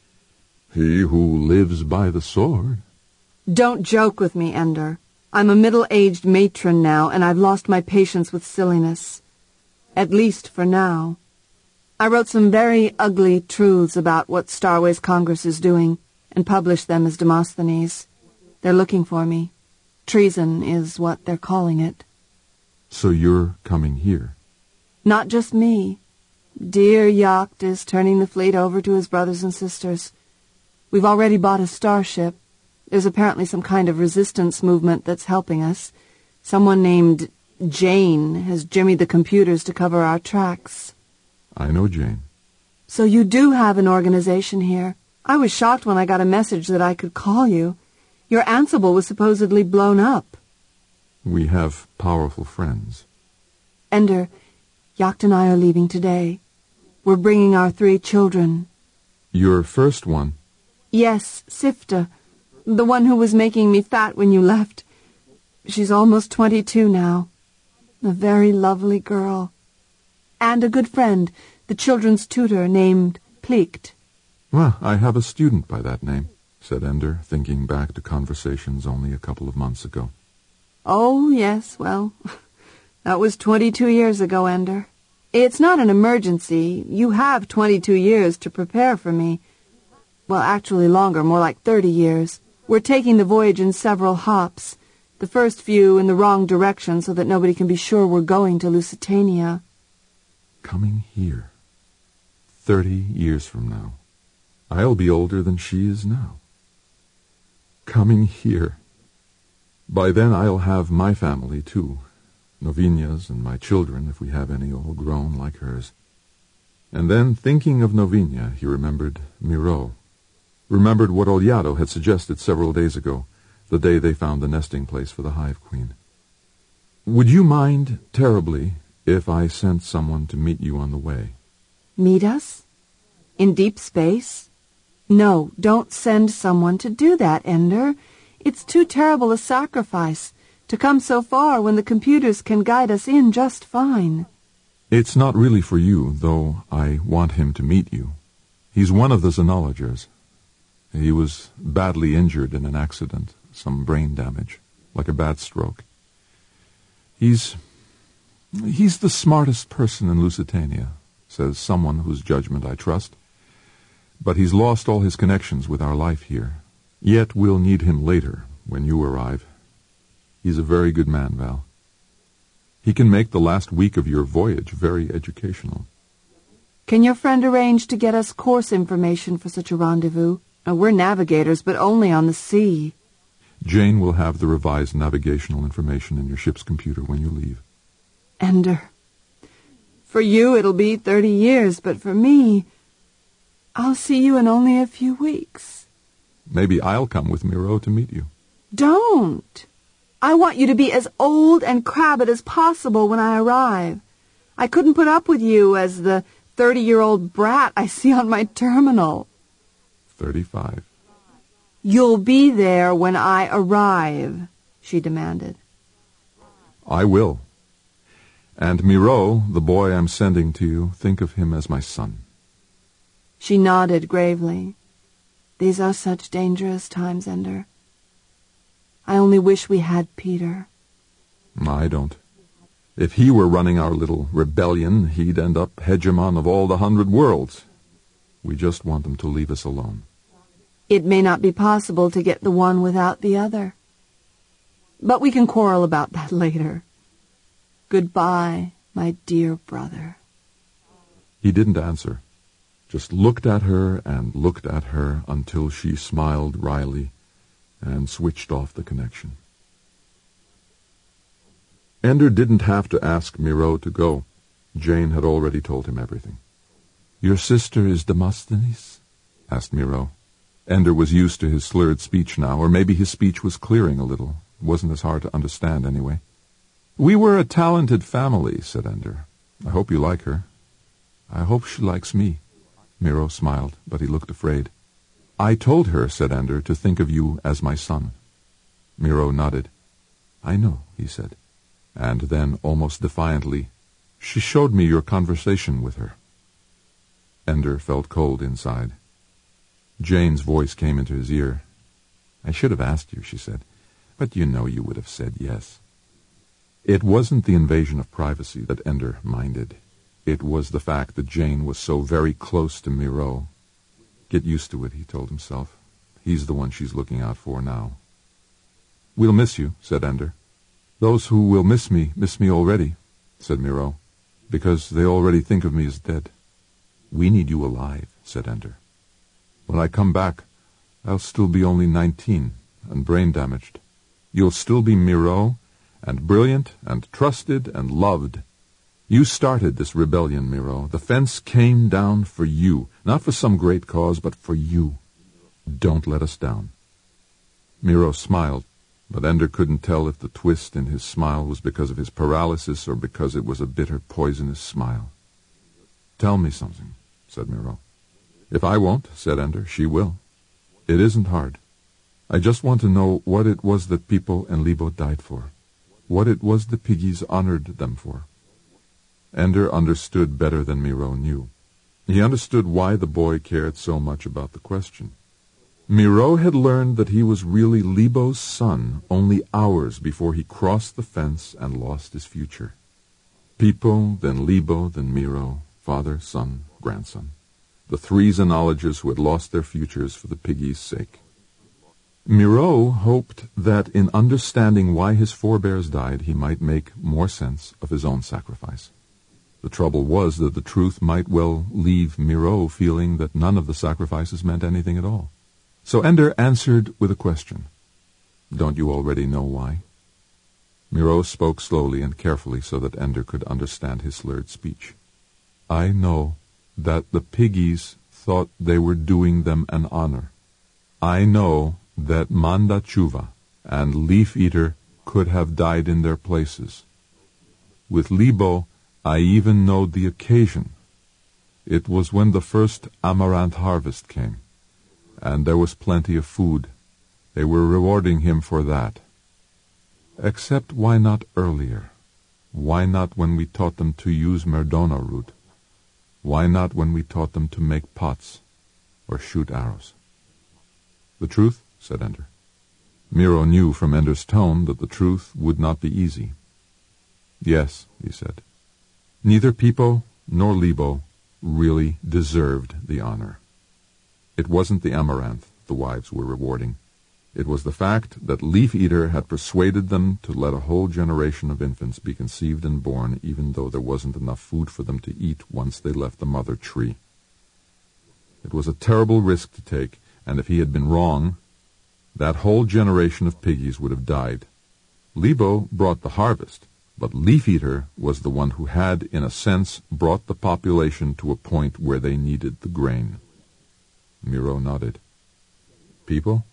He who lives by the sword. Don't joke with me, Ender. I'm a middle-aged matron now, and I've lost my patience with silliness. At least for now. I wrote some very ugly truths about what Starways Congress is doing, and published them as Demosthenes. They're looking for me. Treason is what they're calling it. So you're coming here? Not just me. Dear Yacht is turning the fleet over to his brothers and sisters. We've already bought a starship. There's apparently some kind of resistance movement that's helping us. Someone named Jane has jimmied the computers to cover our tracks. I know Jane. So you do have an organization here. I was shocked when I got a message that I could call you. Your Ansible was supposedly blown up. We have powerful friends. Ender, Yacht and I are leaving today. We're bringing our three children. Your first one? Yes, Sifta, the one who was making me fat when you left. She's almost twenty-two now. A very lovely girl. And a good friend, the children's tutor named Plicht. Well, I have a student by that name, said Ender, thinking back to conversations only a couple of months ago. Oh, yes, well, that was twenty-two years ago, Ender. It's not an emergency. You have twenty-two years to prepare for me. Well, actually longer, more like thirty years. We're taking the voyage in several hops. The first few in the wrong direction so that nobody can be sure we're going to Lusitania. Coming here. Thirty years from now. I'll be older than she is now. Coming here. By then I'll have my family, too. Novinia's and my children, if we have any, all grown like hers. And then, thinking of Novinia, he remembered Miro. Remembered what Oliado had suggested several days ago, the day they found the nesting place for the Hive Queen. Would you mind terribly if I sent someone to meet you on the way? Meet us? In deep space? No, don't send someone to do that, Ender. It's too terrible a sacrifice to come so far when the computers can guide us in just fine. It's not really for you, though I want him to meet you. He's one of the xenologers. He was badly injured in an accident, some brain damage, like a bad stroke. He's... he's the smartest person in Lusitania, says someone whose judgment I trust. But he's lost all his connections with our life here. Yet we'll need him later, when you arrive. He's a very good man, Val. He can make the last week of your voyage very educational. Can your friend arrange to get us course information for such a rendezvous? Uh, we're navigators, but only on the sea. Jane will have the revised navigational information in your ship's computer when you leave. Ender, for you it'll be thirty years, but for me, I'll see you in only a few weeks. Maybe I'll come with Miro to meet you. Don't. I want you to be as old and crabbed as possible when I arrive. I couldn't put up with you as the thirty-year-old brat I see on my terminal. Thirty-five. You'll be there when I arrive, she demanded. I will. And Miro, the boy I'm sending to you, think of him as my son. She nodded gravely. These are such dangerous times, Ender. I only wish we had Peter. I don't. If he were running our little rebellion, he'd end up hegemon of all the hundred worlds. We just want him to leave us alone. It may not be possible to get the one without the other. But we can quarrel about that later. Goodbye, my dear brother. He didn't answer, just looked at her and looked at her until she smiled wryly and switched off the connection. Ender didn't have to ask Miro to go. Jane had already told him everything. "Your sister is Demosthenes?" asked Miro. Ender was used to his slurred speech now, or maybe his speech was clearing a little. It wasn't as hard to understand anyway. "We were a talented family," said Ender. "I hope you like her." "I hope she likes me." Miro smiled, but he looked afraid. "I told her," said Ender, "to think of you as my son." Miro nodded. "I know," he said. And then, almost defiantly, "She showed me your conversation with her." Ender felt cold inside. Jane's voice came into his ear. "I should have asked you," she said, "but you know you would have said yes." It wasn't the invasion of privacy that Ender minded. It was the fact that Jane was so very close to Miro. Get used to it, he told himself. He's the one she's looking out for now. "We'll miss you," said Ender. "Those who will miss me, miss me already," said Miro, "because they already think of me as dead." "We need you alive," said Ender. "When I come back, I'll still be only nineteen and brain damaged. You'll still be Miro, and brilliant and trusted and loved. You started this rebellion, Miro. The fence came down for you, not for some great cause, but for you. Don't let us down." Miro smiled, but Ender couldn't tell if the twist in his smile was because of his paralysis or because it was a bitter, poisonous smile. "Tell me something," said Miro. "If I won't," said Ender, "she will. It isn't hard. I just want to know what it was that people in Libo died for, what it was the piggies honored them for." Ender understood better than Miro knew. He understood why the boy cared so much about the question. Miro had learned that he was really Libo's son only hours before he crossed the fence and lost his future. People, then Libo, then Miro, father, son, grandson. The three xenologers who had lost their futures for the piggies' sake. Miro hoped that in understanding why his forebears died, he might make more sense of his own sacrifice. The trouble was that the truth might well leave Miro feeling that none of the sacrifices meant anything at all. So Ender answered with a question. "Don't you already know why?" Miro spoke slowly and carefully so that Ender could understand his slurred speech. "I know that the piggies thought they were doing them an honor. I know that Manda Chuva and Leaf Eater could have died in their places. With Libo, I even know the occasion. It was when the first amaranth harvest came. and there was plenty of food. They were rewarding him for that. Except why not earlier? Why not when we taught them to use merdona root? Why not when we taught them to make pots or shoot arrows? The truth, said Ender. Miro knew from Ender's tone that the truth would not be easy. Yes, he said. Neither Pipo nor Libo really deserved the honor. It wasn't the amaranth the wives were rewarding. It was the fact that Leaf Eater had persuaded them to let a whole generation of infants be conceived and born, even though there wasn't enough food for them to eat once they left the mother tree. It was a terrible risk to take, and if he had been wrong, that whole generation of piggies would have died. Libo brought the harvest, but Leaf Eater was the one who had, in a sense, brought the population to a point where they needed the grain. Miro nodded. Pipo?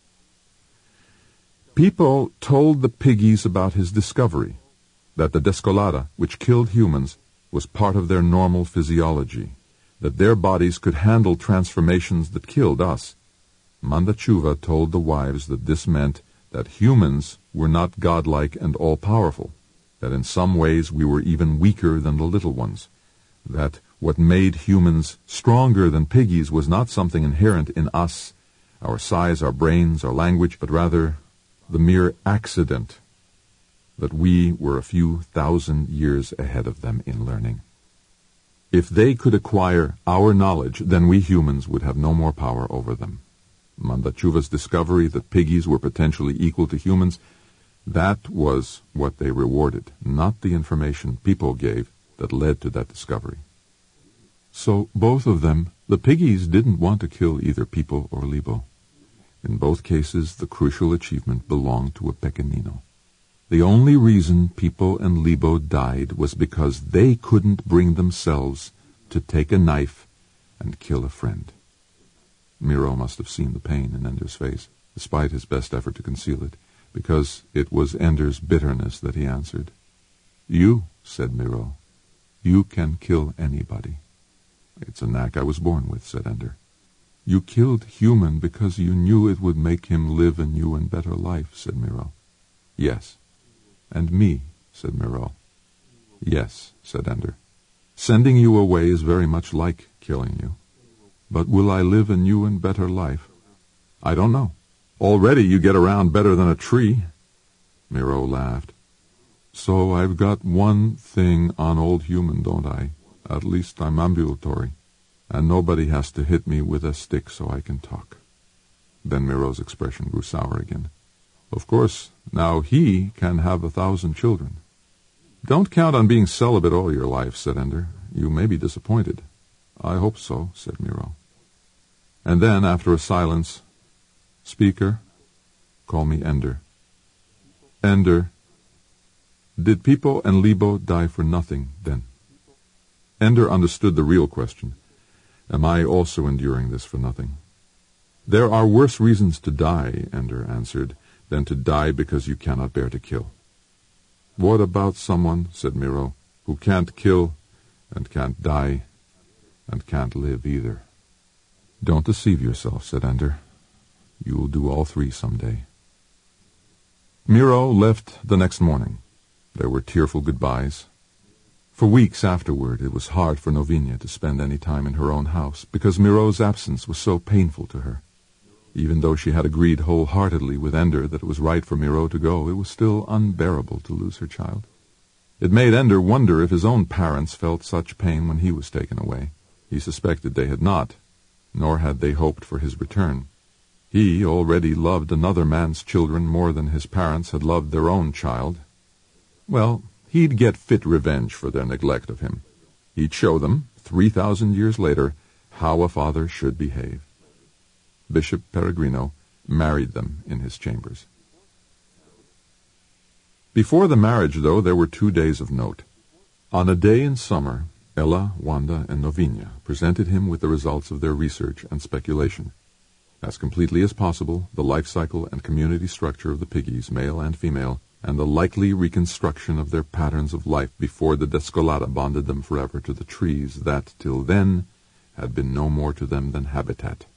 Pipo told the piggies about his discovery, that the Descolada, which killed humans, was part of their normal physiology, that their bodies could handle transformations that killed us. Mandachuva told the wives that this meant that humans were not godlike and all-powerful, that in some ways we were even weaker than the little ones, that what made humans stronger than piggies was not something inherent in us, our size, our brains, our language, but rather the mere accident that we were a few thousand years ahead of them in learning. If they could acquire our knowledge, then we humans would have no more power over them. Mandachuva's discovery that piggies were potentially equal to humans, that was what they rewarded, not the information Pipo gave that led to that discovery. So both of them, the piggies didn't want to kill either Pipo or Libo. In both cases, the crucial achievement belonged to a pequenino. The only reason Pipo and Libo died was because they couldn't bring themselves to take a knife and kill a friend. Miro must have seen the pain in Ender's face, despite his best effort to conceal it, because it was Ender's bitterness that he answered. You, said Miro, you can kill anybody. It's a knack I was born with, said Ender. You killed Human because you knew it would make him live a new and better life, said Miro. Yes. And me, said Miro. Yes, said Ender. Sending you away is very much like killing you. But will I live a new and better life? I don't know. Already you get around better than a tree. Miro laughed. So I've got one thing on old Human, don't I? At least I'm ambulatory, and nobody has to hit me with a stick so I can talk. Then Miro's expression grew sour again. Of course, now he can have a thousand children. Don't count on being celibate all your life, said Ender. You may be disappointed. I hope so, said Miro. And then, after a silence, Speaker, call me Ender. Ender, did Pipo and Libo die for nothing, then? Ender understood the real question. Am I also enduring this for nothing? There are worse reasons to die, Ender answered, than to die because you cannot bear to kill. What about someone, said Miro, who can't kill and can't die and can't live either? Don't deceive yourself, said Ender. You'll do all three someday. Miro left the next morning. There were tearful goodbyes. For weeks afterward, it was hard for Novinia to spend any time in her own house, because Miro's absence was so painful to her. Even though she had agreed wholeheartedly with Ender that it was right for Miro to go, it was still unbearable to lose her child. It made Ender wonder if his own parents felt such pain when he was taken away. He suspected they had not, nor had they hoped for his return. He already loved another man's children more than his parents had loved their own child. Well, he'd get fit revenge for their neglect of him. He'd show them, three thousand years later, how a father should behave. Bishop Peregrino married them in his chambers. Before the marriage, though, there were two days of note. On a day in summer, Ella, Wanda, and Novinia presented him with the results of their research and speculation. As completely as possible, the life cycle and community structure of the piggies, male and female, and the likely reconstruction of their patterns of life before the Descolada bonded them forever to the trees that, till then, had been no more to them than habitat.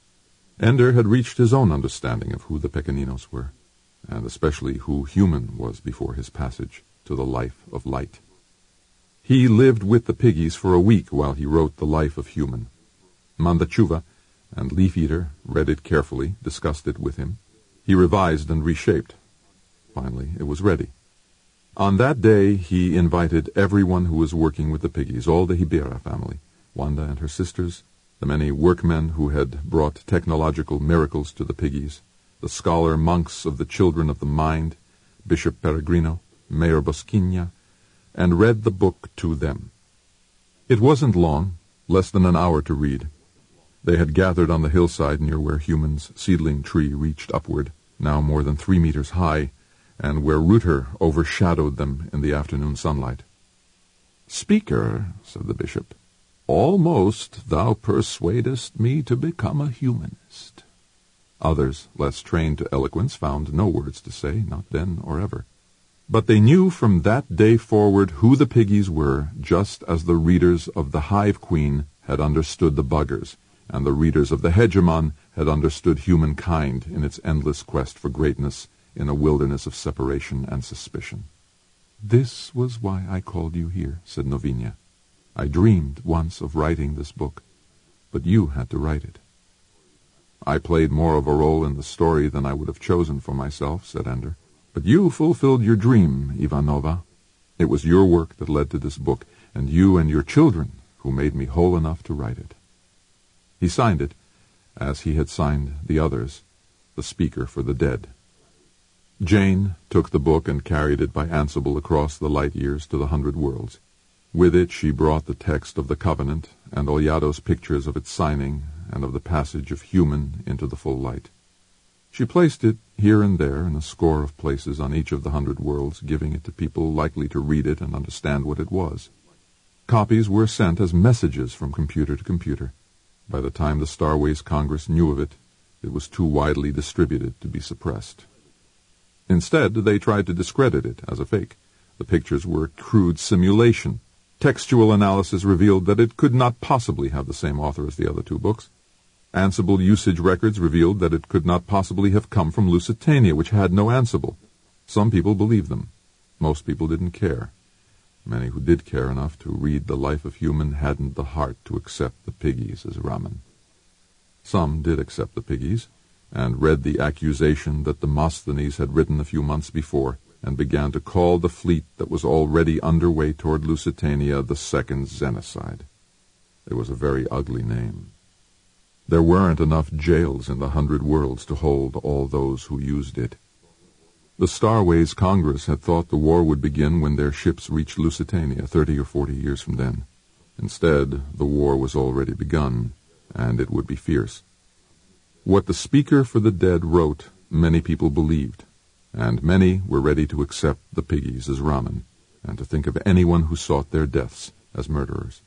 Ender had reached his own understanding of who the Pequeninos were, and especially who human was before his passage to the life of light. He lived with the piggies for a week while he wrote The Life of Human. Mandachuva and Leaf Eater read it carefully, discussed it with him. He revised and reshaped. Finally, it was ready. On that day, he invited everyone who was working with the piggies, all the Hibera family, Wanda and her sisters, the many workmen who had brought technological miracles to the piggies, the scholar monks of the Children of the Mind, Bishop Peregrino, Mayor Bosquina, and read the book to them. It wasn't long, less than an hour to read. They had gathered on the hillside near where Human's seedling tree reached upward, now more than three meters high, and where Ruther overshadowed them in the afternoon sunlight. "Speaker," said the bishop, "almost thou persuadest me to become a humanist." Others, less trained to eloquence, found no words to say, not then or ever. But they knew from that day forward who the piggies were, just as the readers of the Hive Queen had understood the buggers, and the readers of the Hegemon had understood humankind in its endless quest for greatness in a wilderness of separation and suspicion. "This was why I called you here," said Novinia. "I dreamed once of writing this book, but you had to write it." "I played more of a role in the story than I would have chosen for myself," said Ender. "But you fulfilled your dream, Ivanova. It was your work that led to this book, and you and your children who made me whole enough to write it." He signed it, as he had signed the others, the Speaker for the Dead. Jane took the book and carried it by Ansible across the light years to the Hundred Worlds. With it she brought the text of the Covenant and Oljado's pictures of its signing and of the passage of Human into the full light. She placed it here and there in a score of places on each of the Hundred Worlds, giving it to people likely to read it and understand what it was. Copies were sent as messages from computer to computer. By the time the Starways Congress knew of it, it was too widely distributed to be suppressed. Instead, they tried to discredit it as a fake. The pictures were crude simulation. Textual analysis revealed that it could not possibly have the same author as the other two books. Ansible usage records revealed that it could not possibly have come from Lusitania, which had no Ansible. Some people believed them. Most people didn't care. Many who did care enough to read The Life of Human hadn't the heart to accept the piggies as Raman. Some did accept the piggies, and read the accusation that Demosthenes had written a few months before, and began to call the fleet that was already underway toward Lusitania the Second Xenocide. It was a very ugly name. There weren't enough jails in the Hundred Worlds to hold all those who used it. The Starways Congress had thought the war would begin when their ships reached Lusitania thirty or forty years from then. Instead, the war was already begun, and it would be fierce. What the Speaker for the Dead wrote, many people believed, and many were ready to accept the piggies as Raman, and to think of anyone who sought their deaths as murderers.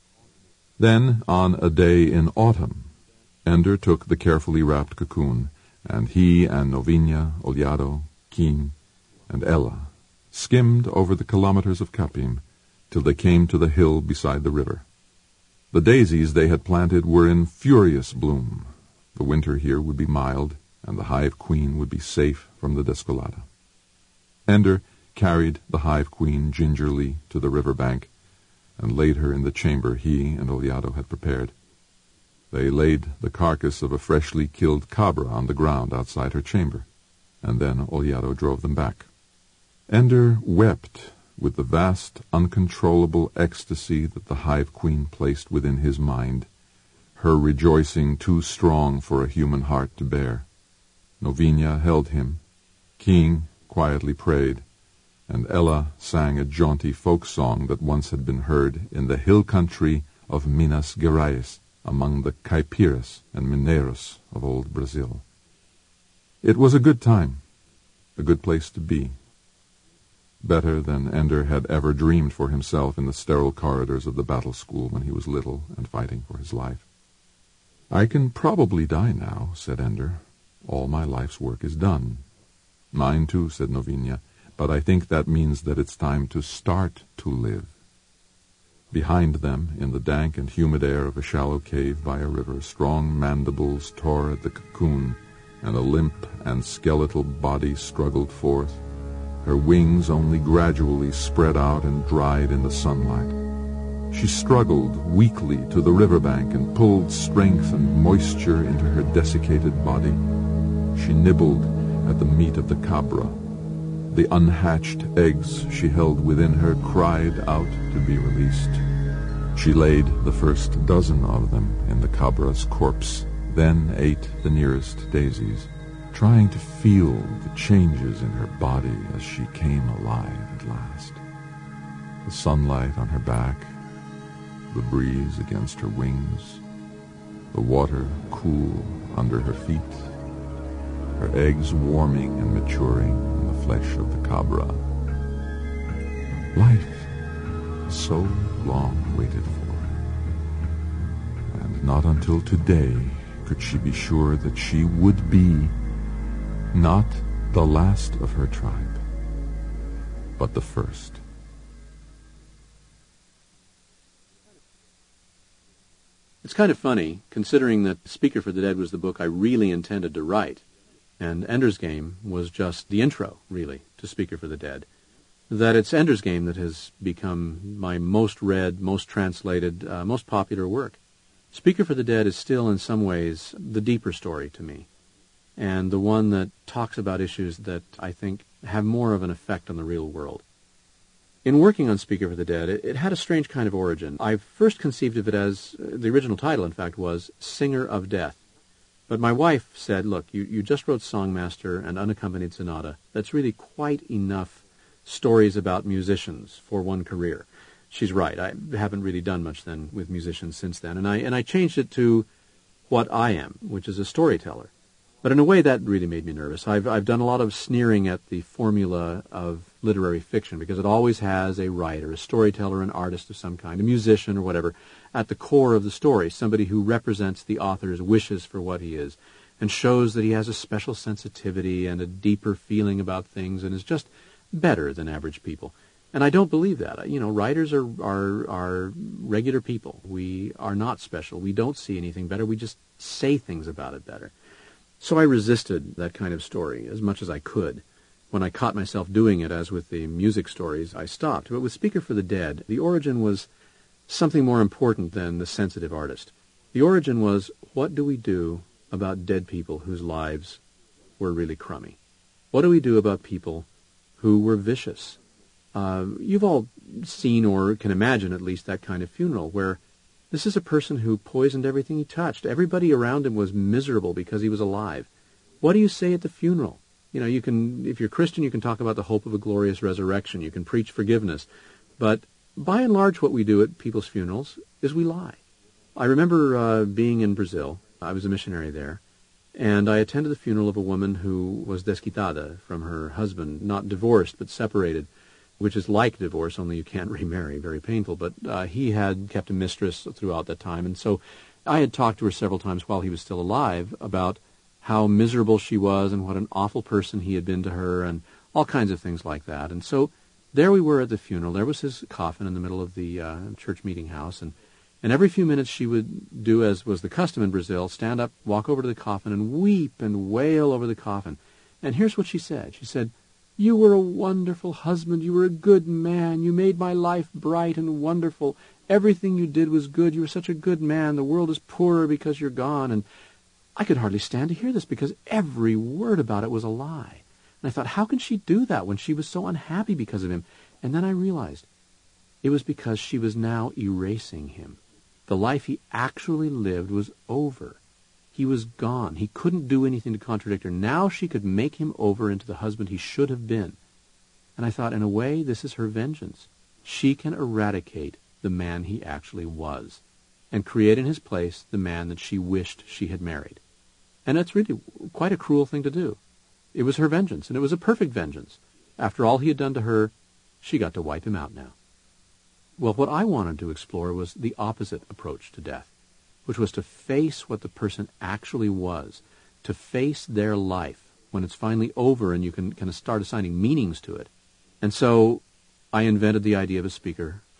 Then, on a day in autumn, Ender took the carefully wrapped cocoon, and he and Novinia, Oljado, Keen, and Ella skimmed over the kilometers of Capim till they came to the hill beside the river. The daisies they had planted were in furious bloom. The winter here would be mild, and the Hive Queen would be safe from the Descolada. Ender carried the Hive Queen gingerly to the river bank, and laid her in the chamber he and Oljado had prepared. They laid the carcass of a freshly killed cabra on the ground outside her chamber, and then Oljado drove them back. Ender wept with the vast, uncontrollable ecstasy that the Hive Queen placed within his mind, her rejoicing too strong for a human heart to bear. Novinia held him, King quietly prayed, and Ella sang a jaunty folk song that once had been heard in the hill country of Minas Gerais, among the Caipiras and Mineiros of old Brazil. It was a good time, a good place to be. Better than Ender had ever dreamed for himself in the sterile corridors of the battle school when he was little and fighting for his life. "I can probably die now," said Ender. "All my life's work is done." "Mine too," said Novinia, "but I think that means that it's time to start to live." Behind them, in the dank and humid air of a shallow cave by a river, strong mandibles tore at the cocoon, and a limp and skeletal body struggled forth. Her wings only gradually spread out and dried in the sunlight. She struggled weakly to the riverbank and pulled strength and moisture into her desiccated body. She nibbled at the meat of the cabra. The unhatched eggs she held within her cried out to be released. She laid the first dozen of them in the cabra's corpse, then ate the nearest daisies, trying to feel the changes in her body as she came alive at last. The sunlight on her back, the breeze against her wings, the water cool under her feet, her eggs warming and maturing in the flesh of the cabra. Life so long waited for, and not until today could she be sure that she would be not the last of her tribe, but the first. It's kind of funny, considering that Speaker for the Dead was the book I really intended to write, and Ender's Game was just the intro, really, to Speaker for the Dead, that it's Ender's Game that has become my most read, most translated, uh, most popular work. Speaker for the Dead is still, in some ways, the deeper story to me, and the one that talks about issues that I think have more of an effect on the real world. In working on Speaker for the Dead, it, it had a strange kind of origin. I first conceived of it as, uh, the original title, in fact, was Singer of Death. But my wife said, look, you, you just wrote Songmaster and Unaccompanied Sonata. That's really quite enough stories about musicians for one career. She's right. I haven't really done much then with musicians since then. And I and I changed it to what I am, which is a storyteller. But in a way, that really made me nervous. I've I've done a lot of sneering at the formula of literary fiction because it always has a writer, a storyteller, an artist of some kind, a musician or whatever, at the core of the story, somebody who represents the author's wishes for what he is and shows that he has a special sensitivity and a deeper feeling about things and is just better than average people. And I don't believe that. You know, writers are, are, are regular people. We are not special. We don't see anything better. We just say things about it better. So I resisted that kind of story as much as I could. When I caught myself doing it, as with the music stories, I stopped. But with Speaker for the Dead, the origin was something more important than the sensitive artist. The origin was, what do we do about dead people whose lives were really crummy? What do we do about people who were vicious? Uh, you've all seen or can imagine at least that kind of funeral where this is a person who poisoned everything he touched. Everybody around him was miserable because he was alive. What do you say at the funeral? You know, you can, if you're Christian, you can talk about the hope of a glorious resurrection. You can preach forgiveness. But by and large, what we do at people's funerals is we lie. I remember uh, being in Brazil. I was a missionary there. And I attended the funeral of a woman who was desquitada from her husband, not divorced, but separated, which is like divorce, only you can't remarry, very painful. But uh, he had kept a mistress throughout that time. And so I had talked to her several times while he was still alive about how miserable she was and what an awful person he had been to her and all kinds of things like that. And so there we were at the funeral. There was his coffin in the middle of the uh, church meeting house. And, and every few minutes she would do, as was the custom in Brazil, stand up, walk over to the coffin, and weep and wail over the coffin. And here's what she said. She said, "You were a wonderful husband. You were a good man. You made my life bright and wonderful. Everything you did was good. You were such a good man. The world is poorer because you're gone." And I could hardly stand to hear this because every word about it was a lie. And I thought, how can she do that when she was so unhappy because of him? And then I realized it was because she was now erasing him. The life he actually lived was over. He was gone. He couldn't do anything to contradict her. Now she could make him over into the husband he should have been. And I thought, in a way, this is her vengeance. She can eradicate the man he actually was and create in his place the man that she wished she had married. And that's really quite a cruel thing to do. It was her vengeance, and it was a perfect vengeance. After all he had done to her, she got to wipe him out now. Well, what I wanted to explore was the opposite approach to death, which was to face what the person actually was, to face their life when it's finally over and you can kind of start assigning meanings to it. And so I invented the idea of a speaker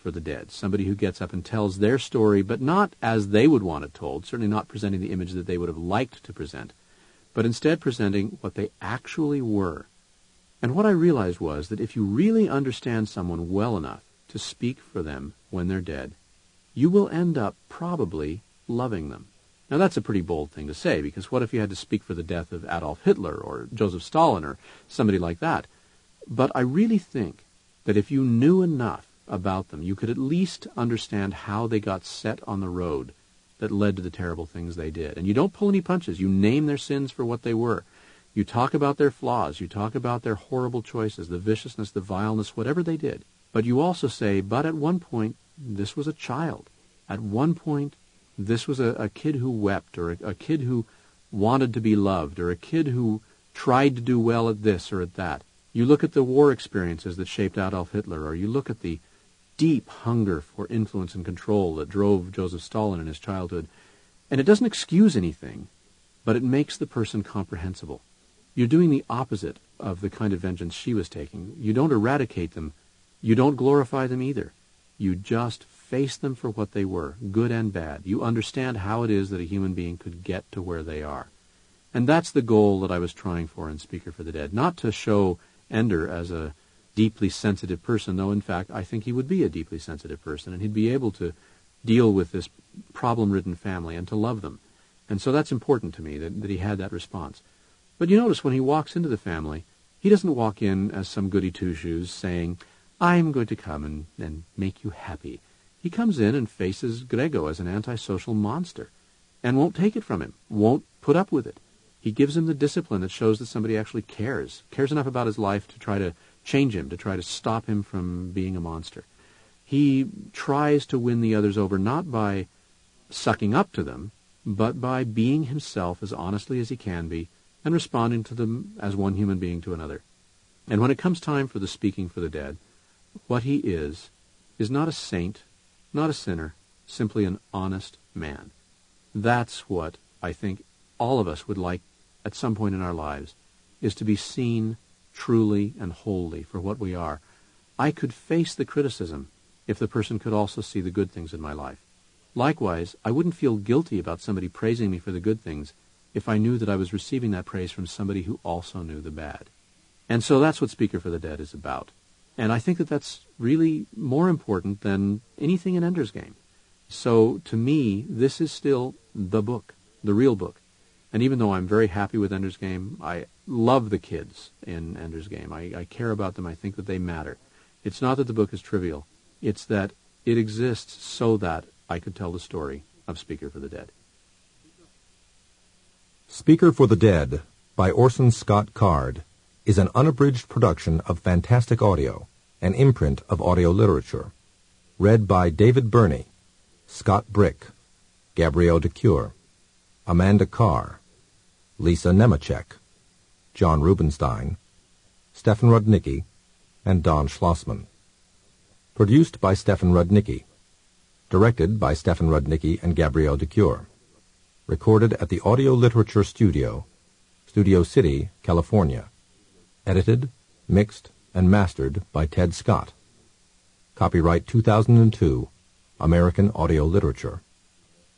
for the dead, somebody who gets up and tells their story, but not as they would want it told, certainly not presenting the image that they would have liked to present, but instead presenting what they actually were. And what I realized was that if you really understand someone well enough to speak for them when they're dead, you will end up probably loving them. Now that's a pretty bold thing to say, because what if you had to speak for the death of Adolf Hitler or Joseph Stalin or somebody like that? But I really think that if you knew enough about them, you could at least understand how they got set on the road that led to the terrible things they did. And you don't pull any punches. You name their sins for what they were. You talk about their flaws. You talk about their horrible choices, the viciousness, the vileness, whatever they did. But you also say, but at one point, this was a child. At one point, this was a, a kid who wept, or a, a kid who wanted to be loved, or a kid who tried to do well at this or at that. You look at the war experiences that shaped Adolf Hitler, or you look at the deep hunger for influence and control that drove Joseph Stalin in his childhood, and it doesn't excuse anything, but it makes the person comprehensible. You're doing the opposite of the kind of vengeance she was taking. You don't eradicate them. You don't glorify them either. You just face them for what they were, good and bad. You understand how it is that a human being could get to where they are. And that's the goal that I was trying for in Speaker for the Dead, not to show Ender as a deeply sensitive person, though in fact I think he would be a deeply sensitive person, and he'd be able to deal with this problem-ridden family and to love them. And so that's important to me, that, that he had that response. But you notice when he walks into the family, he doesn't walk in as some goody two-shoes saying, I'm going to come and, and make you happy. He comes in and faces Grego as an antisocial monster and won't take it from him, won't put up with it. He gives him the discipline that shows that somebody actually cares, cares enough about his life to try to change him, to try to stop him from being a monster. He tries to win the others over not by sucking up to them, but by being himself as honestly as he can be and responding to them as one human being to another. And when it comes time for the speaking for the dead, what he is, is not a saint, not a sinner, simply an honest man. That's what I think all of us would like at some point in our lives, is to be seen truly and wholly for what we are. I could face the criticism if the person could also see the good things in my life. Likewise, I wouldn't feel guilty about somebody praising me for the good things if I knew that I was receiving that praise from somebody who also knew the bad. And so that's what Speaker for the Dead is about. And I think that that's really more important than anything in Ender's Game. So to me, this is still the book, the real book. And even though I'm very happy with Ender's Game, I love the kids in Ender's Game. I, I care about them. I think that they matter. It's not that the book is trivial. It's that it exists so that I could tell the story of Speaker for the Dead. Speaker for the Dead by Orson Scott Card is an unabridged production of Fantastic Audio, an imprint of audio literature. Read by David Burney, Scott Brick, Gabrielle de Cure, Amanda Carr, Lisa Nemechek, John Rubenstein, Stefan Rudnicki, and Don Schlossman. Produced by Stefan Rudnicki. Directed by Stefan Rudnicki and Gabrielle de Cure. Recorded at the Audio Literature Studio, Studio City, California. Edited, mixed, and mastered by Ted Scott. Copyright two thousand two, American Audio Literature.